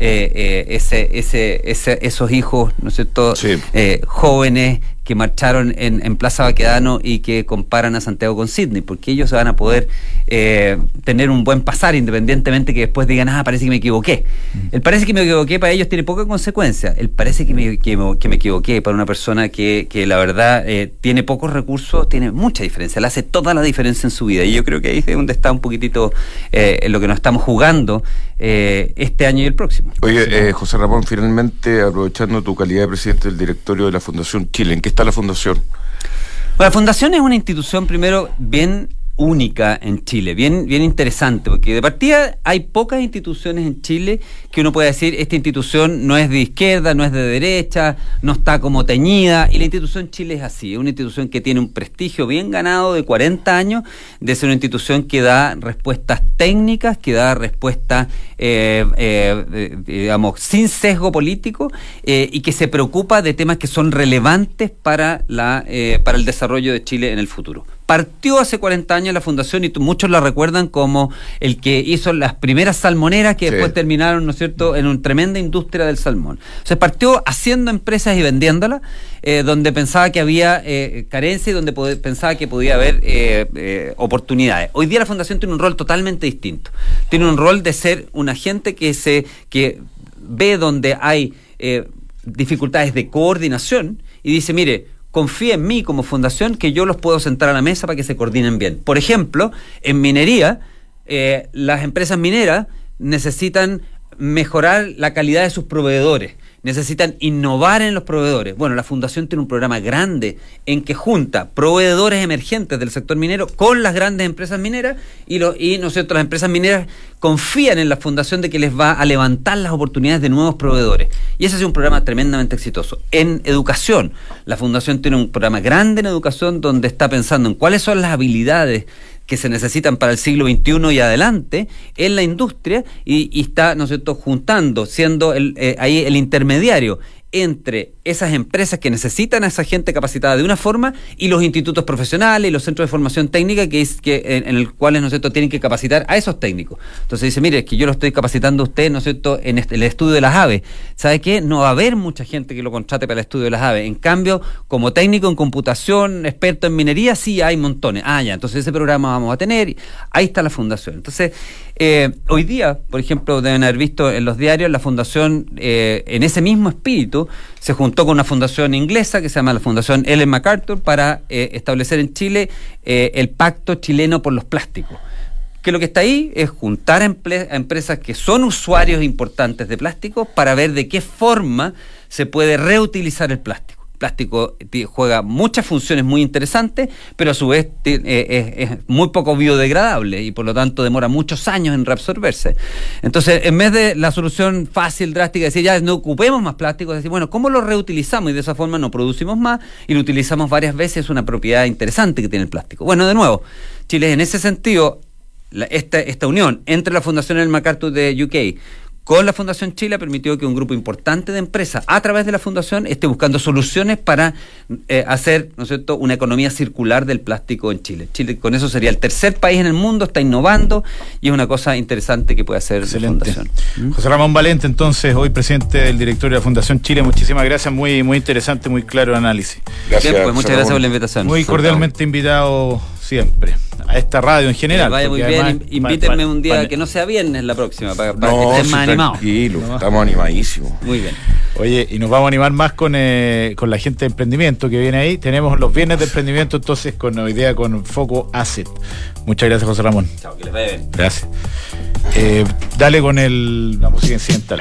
esos hijos, ¿no es cierto?, sí, jóvenes que marcharon en Plaza Baquedano y que comparan a Santiago con Sydney, porque ellos van a poder tener un buen pasar, independientemente que después digan, parece que me equivoqué. El parece que me equivoqué para ellos tiene poca consecuencia. El parece que me equivoqué para una persona que la verdad tiene pocos recursos, tiene mucha diferencia, le hace toda la diferencia en su vida. Y yo creo que ahí es donde está un poquitito en lo que nos estamos jugando este año y el próximo. Oye, José Ramón, finalmente, aprovechando tu calidad de presidente del directorio de la Fundación Chile, ¿en qué está la Fundación? Bueno, la Fundación es una institución, primero, bien única en Chile, bien interesante, porque de partida hay pocas instituciones en Chile que uno pueda decir, esta institución no es de izquierda, no es de derecha, no está como teñida, y la institución Chile es así, es una institución que tiene un prestigio bien ganado de 40 años, de ser una institución que da respuestas técnicas, que da respuestas, digamos, sin sesgo político, y que se preocupa de temas que son relevantes para el desarrollo de Chile en el futuro. Partió hace 40 años la fundación y muchos la recuerdan como el que hizo las primeras salmoneras que después terminaron, ¿no es cierto?, en una tremenda industria del salmón. O sea, partió haciendo empresas y vendiéndolas, donde pensaba que había carencia y donde pensaba que podía haber oportunidades. Hoy día la fundación tiene un rol totalmente distinto. Tiene un rol de ser un agente que ve donde hay dificultades de coordinación y dice, mire, confía en mí como fundación que yo los puedo sentar a la mesa para que se coordinen bien. Por ejemplo, en minería, las empresas mineras necesitan mejorar la calidad de sus proveedores, necesitan innovar en los proveedores. Bueno, la fundación tiene un programa grande en que junta proveedores emergentes del sector minero con las grandes empresas mineras y ¿no es cierto?, las empresas mineras confían en la fundación de que les va a levantar las oportunidades de nuevos proveedores. Y ese ha sido un programa tremendamente exitoso. En educación, la fundación tiene un programa grande en educación donde está pensando en cuáles son las habilidades que se necesitan para el siglo XXI y adelante en la industria y está, ¿no es cierto?, juntando, siendo ahí el intermediario entre esas empresas que necesitan a esa gente capacitada de una forma y los institutos profesionales y los centros de formación técnica en el cuales, ¿no es cierto?, tienen que capacitar a esos técnicos. Entonces dice, mire, es que yo lo estoy capacitando a usted, ¿no es cierto?, en el estudio de las aves. ¿Sabe qué? No va a haber mucha gente que lo contrate para el estudio de las aves. En cambio, como técnico en computación, experto en minería, sí hay montones. Entonces ese programa vamos a tener. Ahí está la fundación. Entonces, hoy día, por ejemplo, deben haber visto en los diarios, la fundación, en ese mismo espíritu, se juntó con una fundación inglesa que se llama la Fundación Ellen MacArthur para establecer en Chile el Pacto Chileno por los Plásticos. Que lo que está ahí es juntar a empresas que son usuarios importantes de plástico para ver de qué forma se puede reutilizar el plástico. El plástico juega muchas funciones muy interesantes, pero a su vez es muy poco biodegradable y por lo tanto demora muchos años en reabsorberse. Entonces, en vez de la solución fácil, drástica, de decir ya no ocupemos más plástico, decir, bueno, ¿cómo lo reutilizamos? Y de esa forma no producimos más y lo utilizamos varias veces, es una propiedad interesante que tiene el plástico. Bueno, de nuevo, Chile en ese sentido, esta unión entre la Fundación Ellen MacArthur de UK con la Fundación Chile permitió que un grupo importante de empresas a través de la Fundación esté buscando soluciones para hacer, ¿no es cierto?, una economía circular del plástico en Chile. Chile con eso sería el tercer país en el mundo, está innovando y es una cosa interesante que puede hacer la Fundación. José Ramón Valente, entonces, hoy presidente del directorio de la Fundación Chile, muchísimas gracias, muy, muy interesante, muy claro el análisis. Gracias. Bien, pues, muchas gracias por la invitación. Muy cordialmente invitado siempre a esta radio en general. Vaya muy bien, invítenme un día que no sea viernes la próxima para que estén más animados. Tranquilo, estamos animadísimos. Muy bien. Oye, y nos vamos a animar más con la gente de emprendimiento que viene ahí. Tenemos los viernes de emprendimiento entonces hoy día con Foco Asset. Muchas gracias, José Ramón. Chao, que les vaya bien. Gracias. Dale con la música incidental.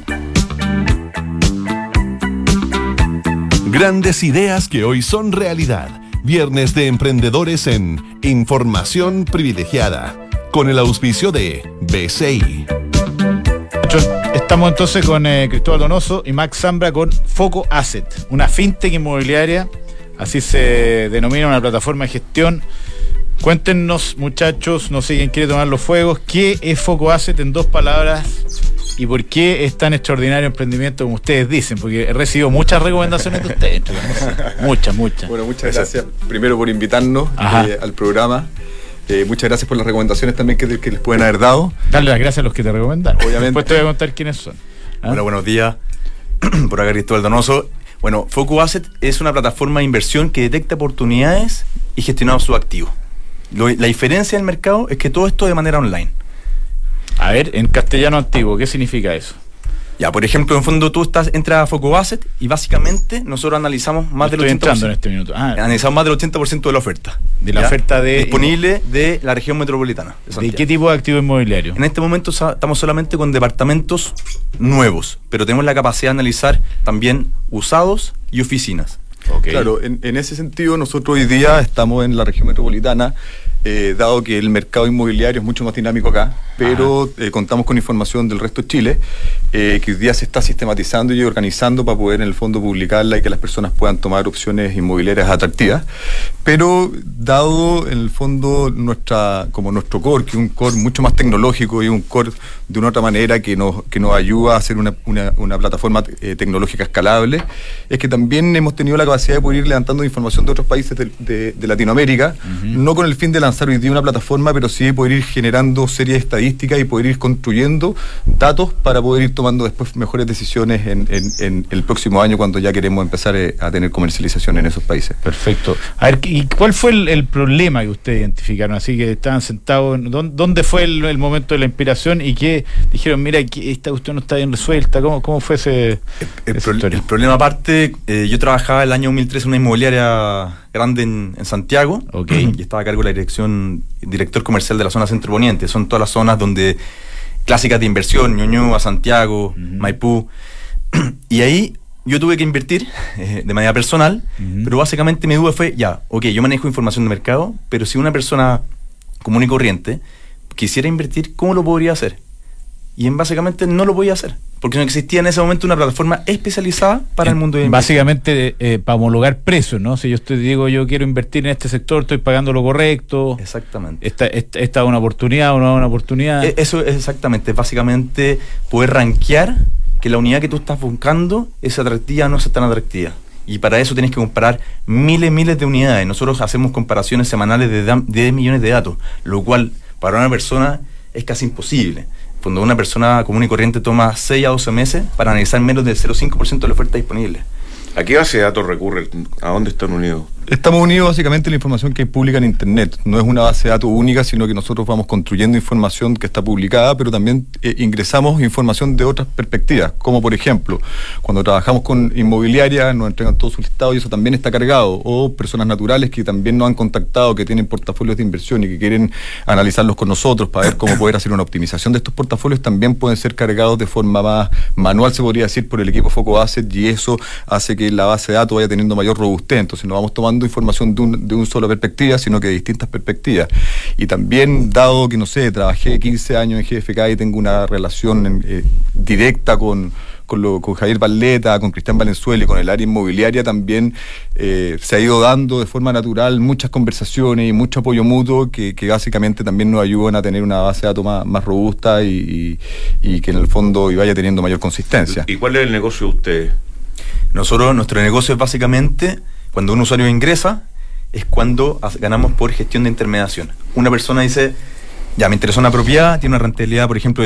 Grandes ideas que hoy son realidad. Viernes de Emprendedores en Información Privilegiada, con el auspicio de BCI. Estamos entonces con Cristóbal Donoso y Max Zambra con Foco Asset, una fintech inmobiliaria, así se denomina, una plataforma de gestión. Cuéntenos, muchachos, no sé quién quiere tomar los fuegos, ¿qué es Foco Asset en 2 palabras? ¿Y por qué es tan extraordinario emprendimiento como ustedes dicen? Porque he recibido muchas recomendaciones de ustedes. Muchas. Bueno, muchas gracias primero por invitarnos al programa. Muchas gracias por las recomendaciones también que les pueden haber dado. Darle las gracias a los que te recomendaron. Obviamente. Después te voy a contar quiénes son. Bueno, buenos días. Por acá Cristóbal Donoso. Bueno, Foco Asset es una plataforma de inversión que detecta oportunidades y gestiona sus activos. La diferencia del mercado es que todo esto de manera online. A ver, en castellano antiguo, ¿qué significa eso? Ya, por ejemplo, en fondo tú entras a Foco Asset y básicamente nosotros analizamos más del 80%. Entrando en este minuto. Analizamos más del 80% de la oferta. De la oferta disponible de la región metropolitana. ¿De qué tipo de activo inmobiliario? En este momento estamos solamente con departamentos nuevos, pero tenemos la capacidad de analizar también usados y oficinas. Okay. Claro, en ese sentido nosotros hoy día estamos en la región metropolitana dado que el mercado inmobiliario es mucho más dinámico acá, pero contamos con información del resto de Chile, que hoy día se está sistematizando y organizando para poder en el fondo publicarla y que las personas puedan tomar opciones inmobiliarias atractivas. Pero dado en el fondo como nuestro core, que es un core mucho más tecnológico y un core de una otra manera que nos ayuda a hacer una plataforma tecnológica escalable, es que también hemos tenido la capacidad de poder ir levantando información de otros países de Latinoamérica, no con el fin de lanzar hoy día una plataforma, pero sí de poder ir generando series de estadísticas y poder ir construyendo datos para poder ir tomando después mejores decisiones en el próximo año, cuando ya queremos empezar a tener comercialización en esos países. Perfecto. A ver, ¿y cuál fue el problema que ustedes identificaron? Así que estaban sentados, ¿dónde fue el momento de la inspiración y qué dijeron? Mira, esta cuestión no está bien resuelta. ¿Cómo fue el problema? Aparte, yo trabajaba el año 2003 en una inmobiliaria grande en Santiago, y estaba a cargo de la director comercial de la zona centro poniente. Son todas las zonas donde clásicas de inversión, Ñuñoa, Santiago, Maipú, y ahí yo tuve que invertir de manera personal, pero básicamente mi duda fue, yo manejo información de mercado, pero si una persona común y corriente quisiera invertir, ¿cómo lo podría hacer? Y básicamente no lo podía hacer, porque no existía en ese momento una plataforma especializada para el mundo de inversión. Básicamente para homologar precios, ¿no? Si yo te digo, yo quiero invertir en este sector, estoy pagando lo correcto. Exactamente. Esta es una oportunidad o no es una oportunidad. Eso es exactamente, básicamente poder rankear que la unidad que tú estás buscando es atractiva o no es tan atractiva. Y para eso tienes que comparar miles de unidades. Nosotros hacemos comparaciones semanales de 10 millones de datos, lo cual para una persona es casi imposible. Cuando una persona común y corriente toma 6 a 12 meses para analizar menos del 0,5% de la oferta disponible. ¿A qué base de datos recurren? ¿A dónde están unidos? Estamos unidos básicamente en la información que hay pública en Internet. No es una base de datos única, sino que nosotros vamos construyendo información que está publicada, pero también ingresamos información de otras perspectivas, como por ejemplo, cuando trabajamos con inmobiliarias, nos entregan todos sus listados y eso también está cargado, o personas naturales que también nos han contactado, que tienen portafolios de inversión y que quieren analizarlos con nosotros para ver cómo poder hacer una optimización de estos portafolios, también pueden ser cargados de forma más manual, se podría decir, por el equipo Foco Asset, y eso hace que la base de datos vaya teniendo mayor robustez. Entonces no vamos tomando información de un solo perspectiva, sino que de distintas perspectivas. Y también, dado que, no sé, trabajé 15 años en GFK y tengo una relación directa con Javier Barleta, con Cristian Valenzuela y con el área inmobiliaria, también se ha ido dando de forma natural muchas conversaciones y mucho apoyo mutuo que básicamente también nos ayudan a tener una base de datos más robusta y que en el fondo vaya teniendo mayor consistencia. ¿Y cuál es el negocio de ustedes? Nuestro negocio es básicamente, cuando un usuario ingresa, es cuando ganamos por gestión de intermediación. Una persona dice, me interesó una propiedad, tiene una rentabilidad, por ejemplo, de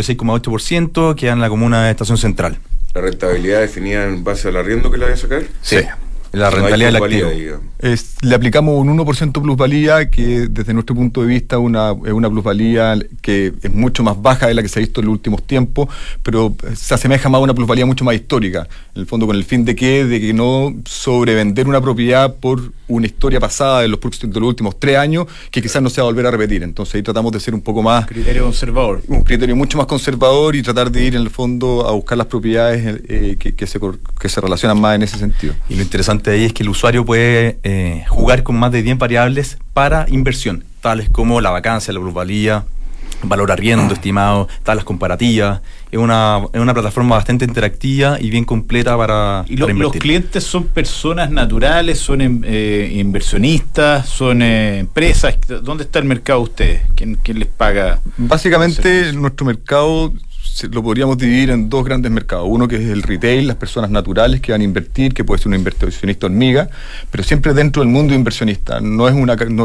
6,8%, queda en la comuna de Estación Central. ¿La rentabilidad definida en base al arriendo que la vaya a sacar? Sí. La rentabilidad del activo. Le aplicamos un 1% plusvalía, que desde nuestro punto de vista es una plusvalía que es mucho más baja de la que se ha visto en los últimos tiempos, pero se asemeja más a una plusvalía mucho más histórica, en el fondo con el fin de que no sobrevender una propiedad por una historia pasada de los últimos 3 años, que quizás no se va a volver a repetir. Entonces ahí tratamos de ser un poco más... Criterio conservador. Un criterio mucho más conservador y tratar de ir en el fondo a buscar las propiedades que se relacionan más en ese sentido. Y lo interesante ahí es que el usuario puede jugar con más de 10 variables para inversión, tales como la vacancia, la plusvalía, valor arriendo estimado, todas las comparativas. Es una plataforma bastante interactiva y bien completa para invertir. ¿Los clientes son personas naturales, son inversionistas, son empresas? ¿Dónde está el mercado de ustedes? ¿Quién les paga? Básicamente nuestro mercado lo podríamos dividir en 2 grandes mercados. Uno que es el retail, las personas naturales que van a invertir, que puede ser un inversionista hormiga, pero siempre dentro del mundo inversionista. Esto no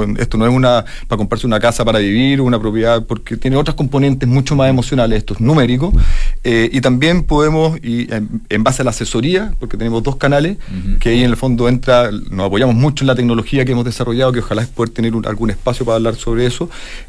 es una para comprarse una casa para vivir, una propiedad, porque tiene otras componentes mucho más emocionales, esto es numérico. Y también podemos, en base a la asesoría, porque tenemos 2 canales, que ahí en el fondo nos apoyamos mucho en la tecnología que hemos desarrollado, que ojalá es poder tener algún espacio para hablar sobre eso.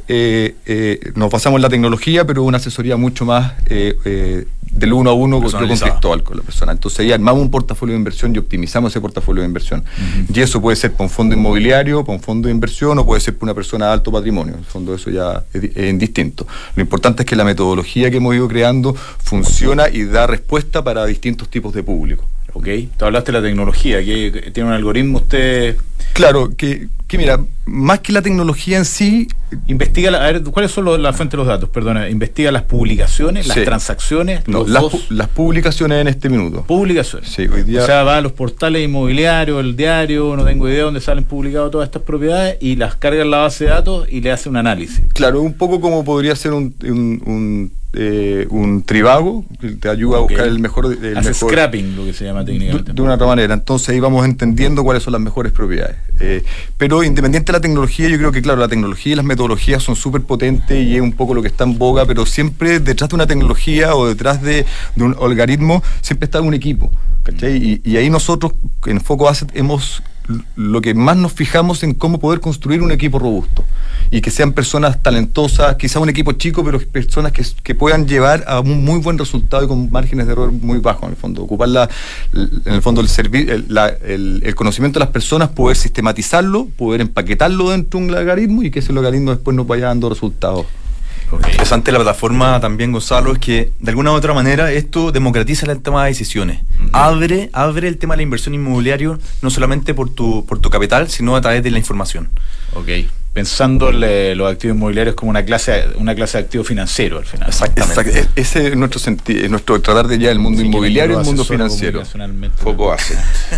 Nos basamos en la tecnología, pero una asesoría mucho más del 1 a 1 contextual con la persona. Entonces ahí armamos un portafolio de inversión y optimizamos ese portafolio de inversión. Y eso puede ser para un fondo inmobiliario, para un fondo de inversión, o puede ser para una persona de alto patrimonio. En el fondo eso ya es indistinto. Lo importante es que la metodología que hemos ido creando funciona y da respuesta para distintos tipos de público. Ok, tú hablaste de la tecnología, que tiene un algoritmo usted... Claro, que Que mira, más que la tecnología en sí... Investiga, a ver, ¿cuáles son las fuentes de los datos? Perdona, investiga las publicaciones, las transacciones. No, las publicaciones en este minuto. Publicaciones. Sí, hoy día... O sea, va a los portales inmobiliarios, el diario, no tengo idea dónde salen publicadas todas estas propiedades, y las carga en la base de datos y le hace un análisis. Claro, un poco como podría ser un Trivago, que te ayuda a buscar el mejor... Hace scrapping, lo que se llama técnicamente. De una otra manera. Entonces ahí vamos entendiendo cuáles son las mejores propiedades. Pero independiente de la tecnología, yo creo que claro, la tecnología y las metodologías son súper potentes y es un poco lo que está en boga, pero siempre detrás de una tecnología o detrás de un algoritmo siempre está un equipo, ¿cachai? Y ahí nosotros en Foco Asset lo que más nos fijamos en cómo poder construir un equipo robusto y que sean personas talentosas, quizás un equipo chico, pero personas que puedan llevar a un muy buen resultado y con márgenes de error muy bajos, en el fondo. Ocupar en el fondo el conocimiento de las personas, poder sistematizarlo, poder empaquetarlo dentro de un algoritmo y que ese algoritmo después nos vaya dando resultados. Interesante la plataforma también, Gonzalo, es que de alguna u otra manera esto democratiza el tema de decisiones. Abre el tema de la inversión inmobiliaria no solamente por tu capital, sino a través de la información. Ok. Pensando los activos inmobiliarios como una clase de activo financiero al final. Exactamente. Ese es nuestro sentido, nuestro tratar de ya el mundo inmobiliario y el mundo financiero. Foco Asset.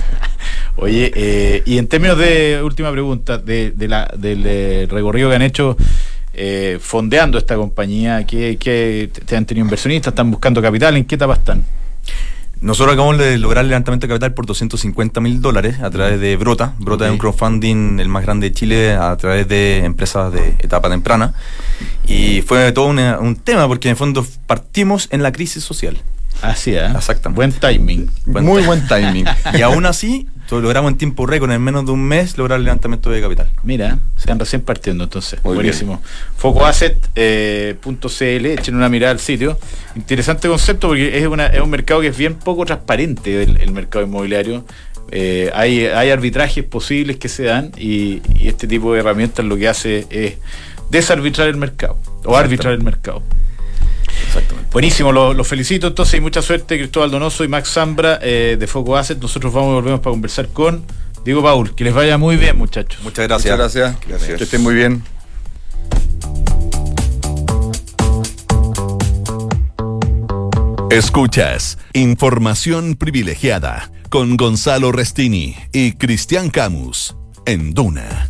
Oye, y en términos de última pregunta, del recorrido que han hecho fondeando esta compañía, que te han tenido inversionistas, están buscando capital, ¿en qué etapa están? Nosotros acabamos de lograr el levantamiento de capital por $250,000 a través de Brota. Brota es un crowdfunding el más grande de Chile a través de empresas de etapa temprana. Y fue todo un tema porque en el fondo partimos en la crisis social. Así es. Exactamente. Buen timing. Muy buen timing. Y aún así, logramos en tiempo récord, en menos de un mes, lograr el levantamiento de capital. Mira, están recién partiendo entonces. Muy buenísimo. Focoasset.cl, echen una mirada al sitio. Interesante concepto porque es un mercado que es bien poco transparente, el mercado inmobiliario. Hay arbitrajes posibles que se dan y este tipo de herramientas lo que hace es desarbitrar el mercado o arbitrar el mercado. Exactamente. Buenísimo, los felicito entonces y mucha suerte, Cristóbal Donoso y Max Zambra de Foco Asset. Nosotros volvemos para conversar con Diego Paul. Que les vaya muy bien, muchachos. Muchas gracias. Muchas gracias. Que estén muy bien. Escuchas Información Privilegiada con Gonzalo Restini y Cristian Camus en Duna.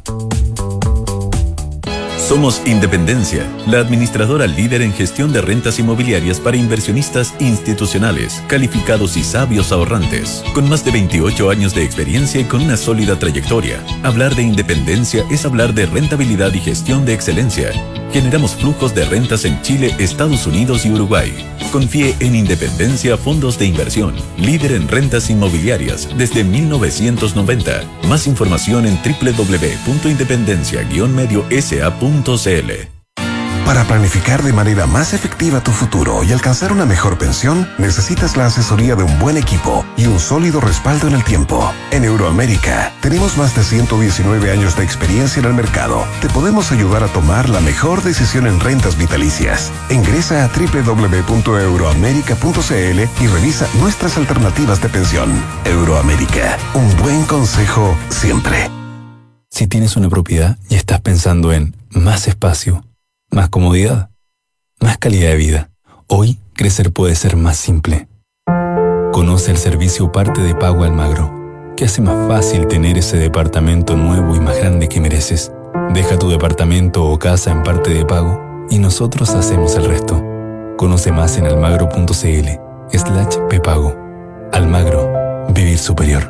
Somos Independencia, la administradora líder en gestión de rentas inmobiliarias para inversionistas institucionales, calificados y sabios ahorrantes. Con más de 28 años de experiencia y con una sólida trayectoria, hablar de independencia es hablar de rentabilidad y gestión de excelencia. Generamos flujos de rentas en Chile, Estados Unidos y Uruguay. Confíe en Independencia Fondos de Inversión, líder en rentas inmobiliarias desde 1990. Más información en www.independencia-mediosa.cl. Para planificar de manera más efectiva tu futuro y alcanzar una mejor pensión, necesitas la asesoría de un buen equipo y un sólido respaldo en el tiempo. En Euroamérica, tenemos más de 119 años de experiencia en el mercado. Te podemos ayudar a tomar la mejor decisión en rentas vitalicias. Ingresa a www.euroamerica.cl y revisa nuestras alternativas de pensión. Euroamérica, un buen consejo siempre. Si tienes una propiedad y estás pensando en más espacio, más comodidad, más calidad de vida, hoy crecer puede ser más simple. Conoce el servicio Parte de Pago Almagro, que hace más fácil tener ese departamento nuevo y más grande que mereces. Deja tu departamento o casa en Parte de Pago y nosotros hacemos el resto. Conoce más en almagro.cl/pepago. Almagro, vivir superior.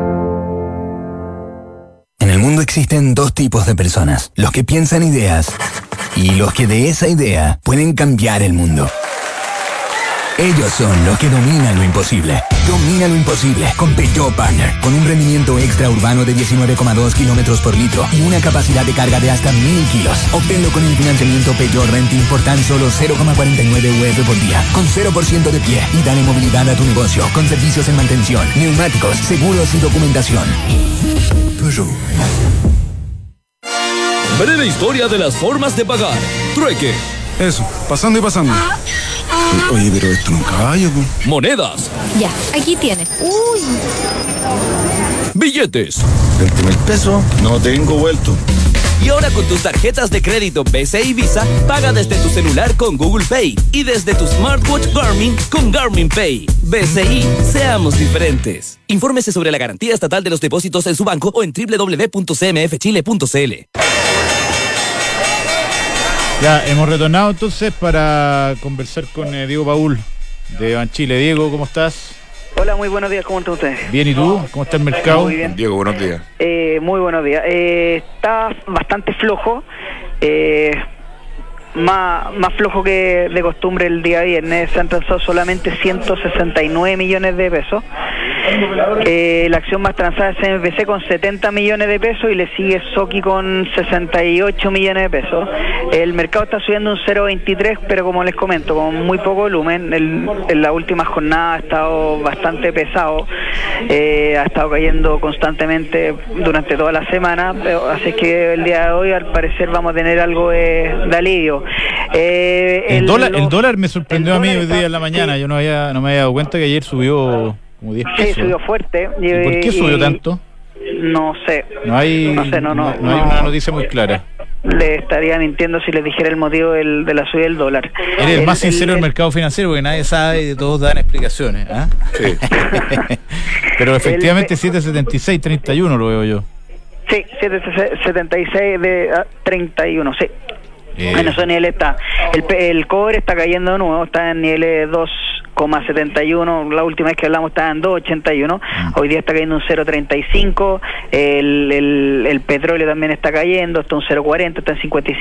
En el mundo existen dos tipos de personas: los que piensan ideas y los que de esa idea pueden cambiar el mundo. Ellos son los que dominan lo imposible. Domina lo imposible con Peugeot Partner. Con un rendimiento extra urbano de 19,2 kilómetros por litro y una capacidad de carga de hasta 1000 kilos. Obténlo con el financiamiento Peugeot Renting por tan solo 0,49 UF por día, con 0% de pie, y dale movilidad a tu negocio con servicios en mantención, neumáticos, seguros y documentación. Peugeot. Breve historia de las formas de pagar. Trueque. Eso, pasando y pasando. Oye, pero esto no caballo, po. Monedas. Ya, aquí tiene. Uy. billetes. 20,000 pesos, no tengo vuelto. Y ahora con tus tarjetas de crédito BCI Visa, paga desde tu celular con Google Pay y desde tu smartwatch Garmin con Garmin Pay. BCI, seamos diferentes. Infórmese sobre la garantía estatal de los depósitos en su banco o en www.cmfchile.cl. Ya, hemos retornado entonces para conversar con Diego Paul de Banchile. Diego, ¿cómo estás? Hola, muy buenos días, ¿cómo están ustedes? Bien, ¿y tú? ¿Cómo está el mercado? Muy bien. Diego, buenos días. Muy buenos días. Está bastante flojo, más flojo que de costumbre el día viernes. Se han transado solamente 169 millones de pesos. La acción más transada es MPC con 70 millones de pesos y le sigue Soki con 68 millones de pesos. El mercado está subiendo un 0,23, pero como les comento, con muy poco volumen. En la última jornada ha estado bastante pesado, ha estado cayendo constantemente durante toda la semana, así que el día de hoy al parecer vamos a tener algo de alivio. El dólar me sorprendió a mí hoy día en la mañana. Sí. Yo no me había dado cuenta que ayer subió como 10 pesos. Sí, subió fuerte. ¿Y por qué subió tanto? No sé. No hay una noticia muy clara. Le estaría mintiendo si les dijera el motivo de la subida del dólar. Eres el más sincero del mercado financiero porque nadie sabe y todos dan explicaciones. ¿Ah? Sí. Pero efectivamente 7.76.31 lo veo yo. Sí, 7.76 de 31, sí. En esos niveles está. El cobre está cayendo de nuevo, está en niveles 2,71. La última vez que hablamos estaba en 2,81. Hoy día está cayendo un 0,35. El petróleo también está cayendo, está un 0,40, está en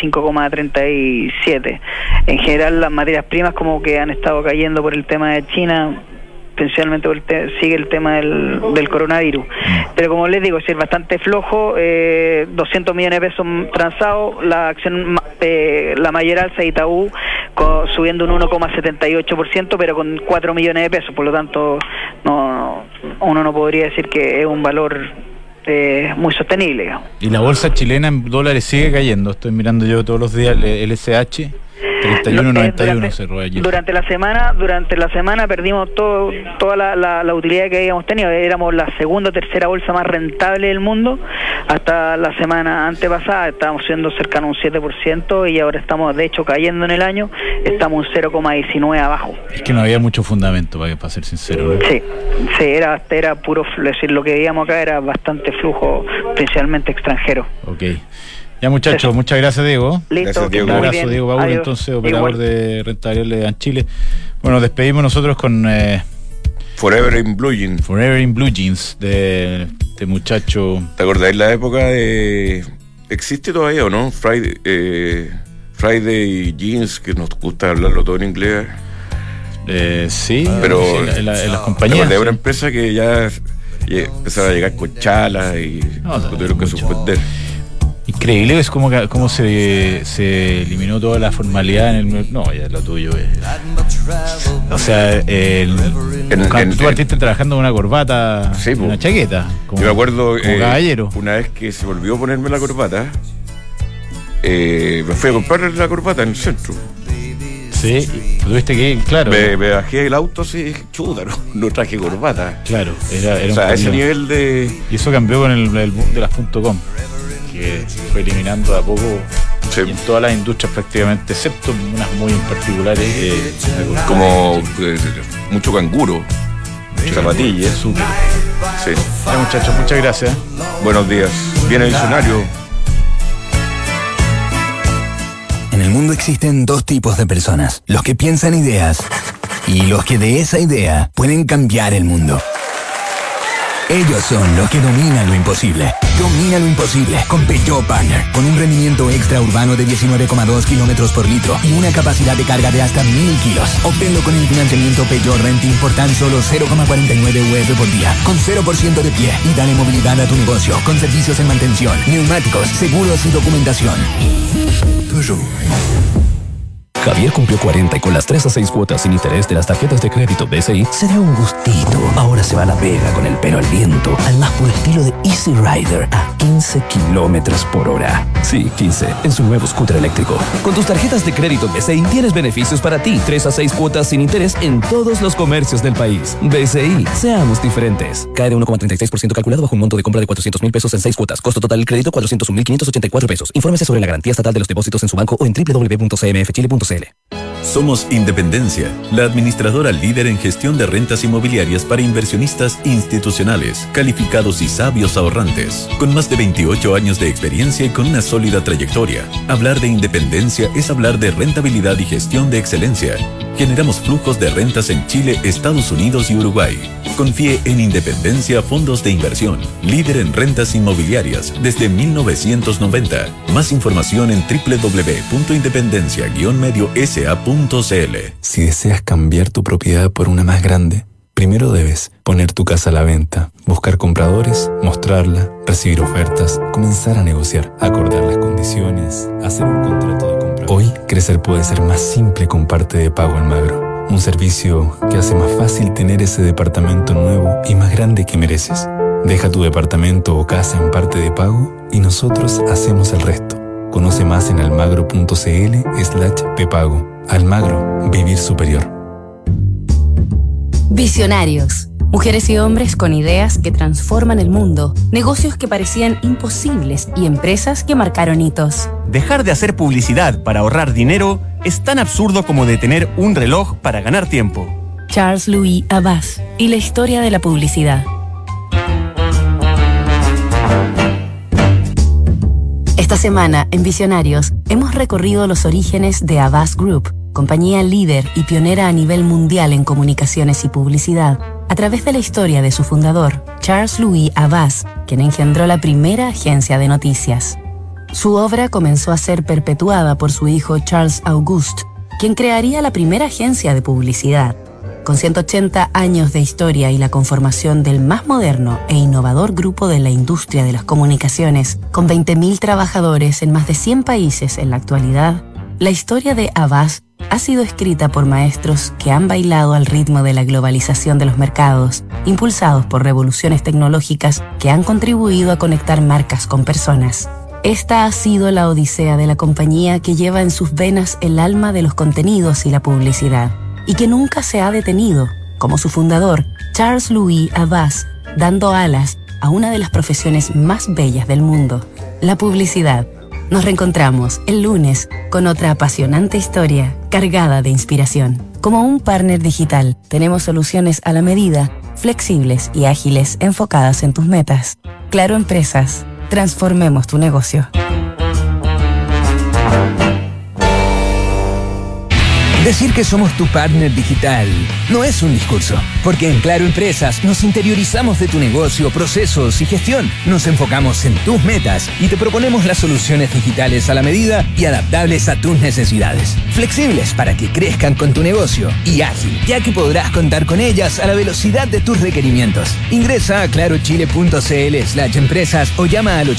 55,37. En general las materias primas como que han estado cayendo por el tema de China, principalmente sigue el tema del coronavirus. Pero como les digo, es bastante flojo, 200 millones de pesos transados, la acción, la mayor alza de Itaú subiendo un 1,78%, pero con 4 millones de pesos, por lo tanto uno no podría decir que es un valor muy sostenible, digamos. Y la bolsa chilena en dólares sigue cayendo, estoy mirando yo todos los días el SH 31.91 cerró ayer. Durante la semana perdimos toda la utilidad que habíamos tenido. Éramos la segunda o tercera bolsa más rentable del mundo. Hasta la semana antepasada estábamos siendo cercano a un 7% y ahora estamos de hecho cayendo en el año. Estamos un 0,19 abajo. Es que no había mucho fundamento, para ser sincero, ¿no? Sí, era puro, es decir, lo que veíamos acá era bastante flujo, principalmente extranjero. Ok. Ya, muchachos, muchas gracias, Diego. Listo, gracias, Diego. Un abrazo, Diego Paul, entonces, operador de renta variable de Banchile. Bueno, despedimos nosotros con Forever in Blue Jeans. Forever in Blue Jeans, de este muchacho. ¿Te acordáis la época de... ¿Existe todavía o no? Friday Jeans, que nos gusta hablarlo todo en inglés. Sí, pero sí, en las compañías. De una empresa que ya empezaba a llegar con chalas y tuvieron que suspender. Increíble, es como se eliminó toda la formalidad en el... No, ya lo tuyo es... O sea, tú partiste trabajando con una corbata, sí, una chaqueta, yo me acuerdo, como caballero. Una vez que se volvió a ponerme la corbata, me fui a comprar la corbata en el centro. Sí, tuviste que, claro. Me bajé del auto, sí, chuta, no traje corbata. Claro, era o sea, ese nivel de... Y eso cambió con el boom de las .com, que fue eliminando de a poco, sí, en todas las industrias prácticamente, excepto unas muy en particulares. Como mucho canguro, muchas zapatillas. Súper. Sí. Ya, muchachos, muchas gracias. Buenos días. Bien, visionario. En el mundo existen dos tipos de personas: los que piensan ideas y los que de esa idea pueden cambiar el mundo. Ellos son los que dominan lo imposible. Domina lo imposible con Peugeot Partner. Con un rendimiento extra urbano de 19,2 kilómetros por litro y una capacidad de carga de hasta 1000 kilos. Obténlo con el financiamiento Peugeot Renting por tan solo 0,49 UF por día, con 0% de pie, y dale movilidad a tu negocio con servicios en mantención, neumáticos, seguros y documentación. Peugeot. Javier cumplió 40 y con las 3 a 6 cuotas sin interés de las tarjetas de crédito BCI se dio un gustito. Ahora se va a La Vega con el pelo al viento, al más puro estilo de Easy Rider. ¿A 15 kilómetros por hora. Sí, 15, en su nuevo scooter eléctrico. Con tus tarjetas de crédito BCI tienes beneficios para ti. 3 a 6 cuotas sin interés en todos los comercios del país. BCI, seamos diferentes. Cae de 1,36% calculado bajo un monto de compra de 400.000 pesos en 6 cuotas. Costo total del crédito 401.584 pesos. Infórmese sobre la garantía estatal de los depósitos en su banco o en www.cmfchile.cl. Somos Independencia, la administradora líder en gestión de rentas inmobiliarias para inversionistas institucionales, calificados y sabios ahorrantes, con más de 28 años de experiencia y con una sólida trayectoria. Hablar de independencia es hablar de rentabilidad y gestión de excelencia. Generamos flujos de rentas en Chile, Estados Unidos y Uruguay. Confíe en Independencia Fondos de Inversión, líder en rentas inmobiliarias desde 1990. Más información en www.independencia-mediosa.cl. Si deseas cambiar tu propiedad por una más grande, primero debes poner tu casa a la venta, buscar compradores, mostrarla, recibir ofertas, comenzar a negociar, acordar las condiciones, hacer un contrato de compra. Hoy, crecer puede ser más simple con Parte de Pago Almagro. Un servicio que hace más fácil tener ese departamento nuevo y más grande que mereces. Deja tu departamento o casa en Parte de Pago y nosotros hacemos el resto. Conoce más en almagro.cl/pepago. Almagro, vivir superior. Visionarios. Mujeres y hombres con ideas que transforman el mundo, negocios que parecían imposibles y empresas que marcaron hitos. Dejar de hacer publicidad para ahorrar dinero es tan absurdo como detener un reloj para ganar tiempo. Charles Louis Abbas y la historia de la publicidad. Esta semana, en Visionarios, hemos recorrido los orígenes de Abbas Group, compañía líder y pionera a nivel mundial en comunicaciones y publicidad, a través de la historia de su fundador, Charles Louis Abbas, quien engendró la primera agencia de noticias. Su obra comenzó a ser perpetuada por su hijo Charles Auguste, quien crearía la primera agencia de publicidad. Con 180 años de historia y la conformación del más moderno e innovador grupo de la industria de las comunicaciones, con 20.000 trabajadores en más de 100 países en la actualidad, la historia de Abbas ha sido escrita por maestros que han bailado al ritmo de la globalización de los mercados, impulsados por revoluciones tecnológicas que han contribuido a conectar marcas con personas. Esta ha sido la odisea de la compañía que lleva en sus venas el alma de los contenidos y la publicidad, y que nunca se ha detenido, como su fundador, Charles Louis Abbas, dando alas a una de las profesiones más bellas del mundo, la publicidad. Nos reencontramos el lunes con otra apasionante historia cargada de inspiración. Como un partner digital, tenemos soluciones a la medida, flexibles y ágiles enfocadas en tus metas. Claro Empresas, transformemos tu negocio. Decir que somos tu partner digital no es un discurso, porque en Claro Empresas nos interiorizamos de tu negocio, procesos y gestión. Nos enfocamos en tus metas y te proponemos las soluciones digitales a la medida y adaptables a tus necesidades. Flexibles para que crezcan con tu negocio y ágil, ya que podrás contar con ellas a la velocidad de tus requerimientos. Ingresa a clarochile.cl/empresas o llama al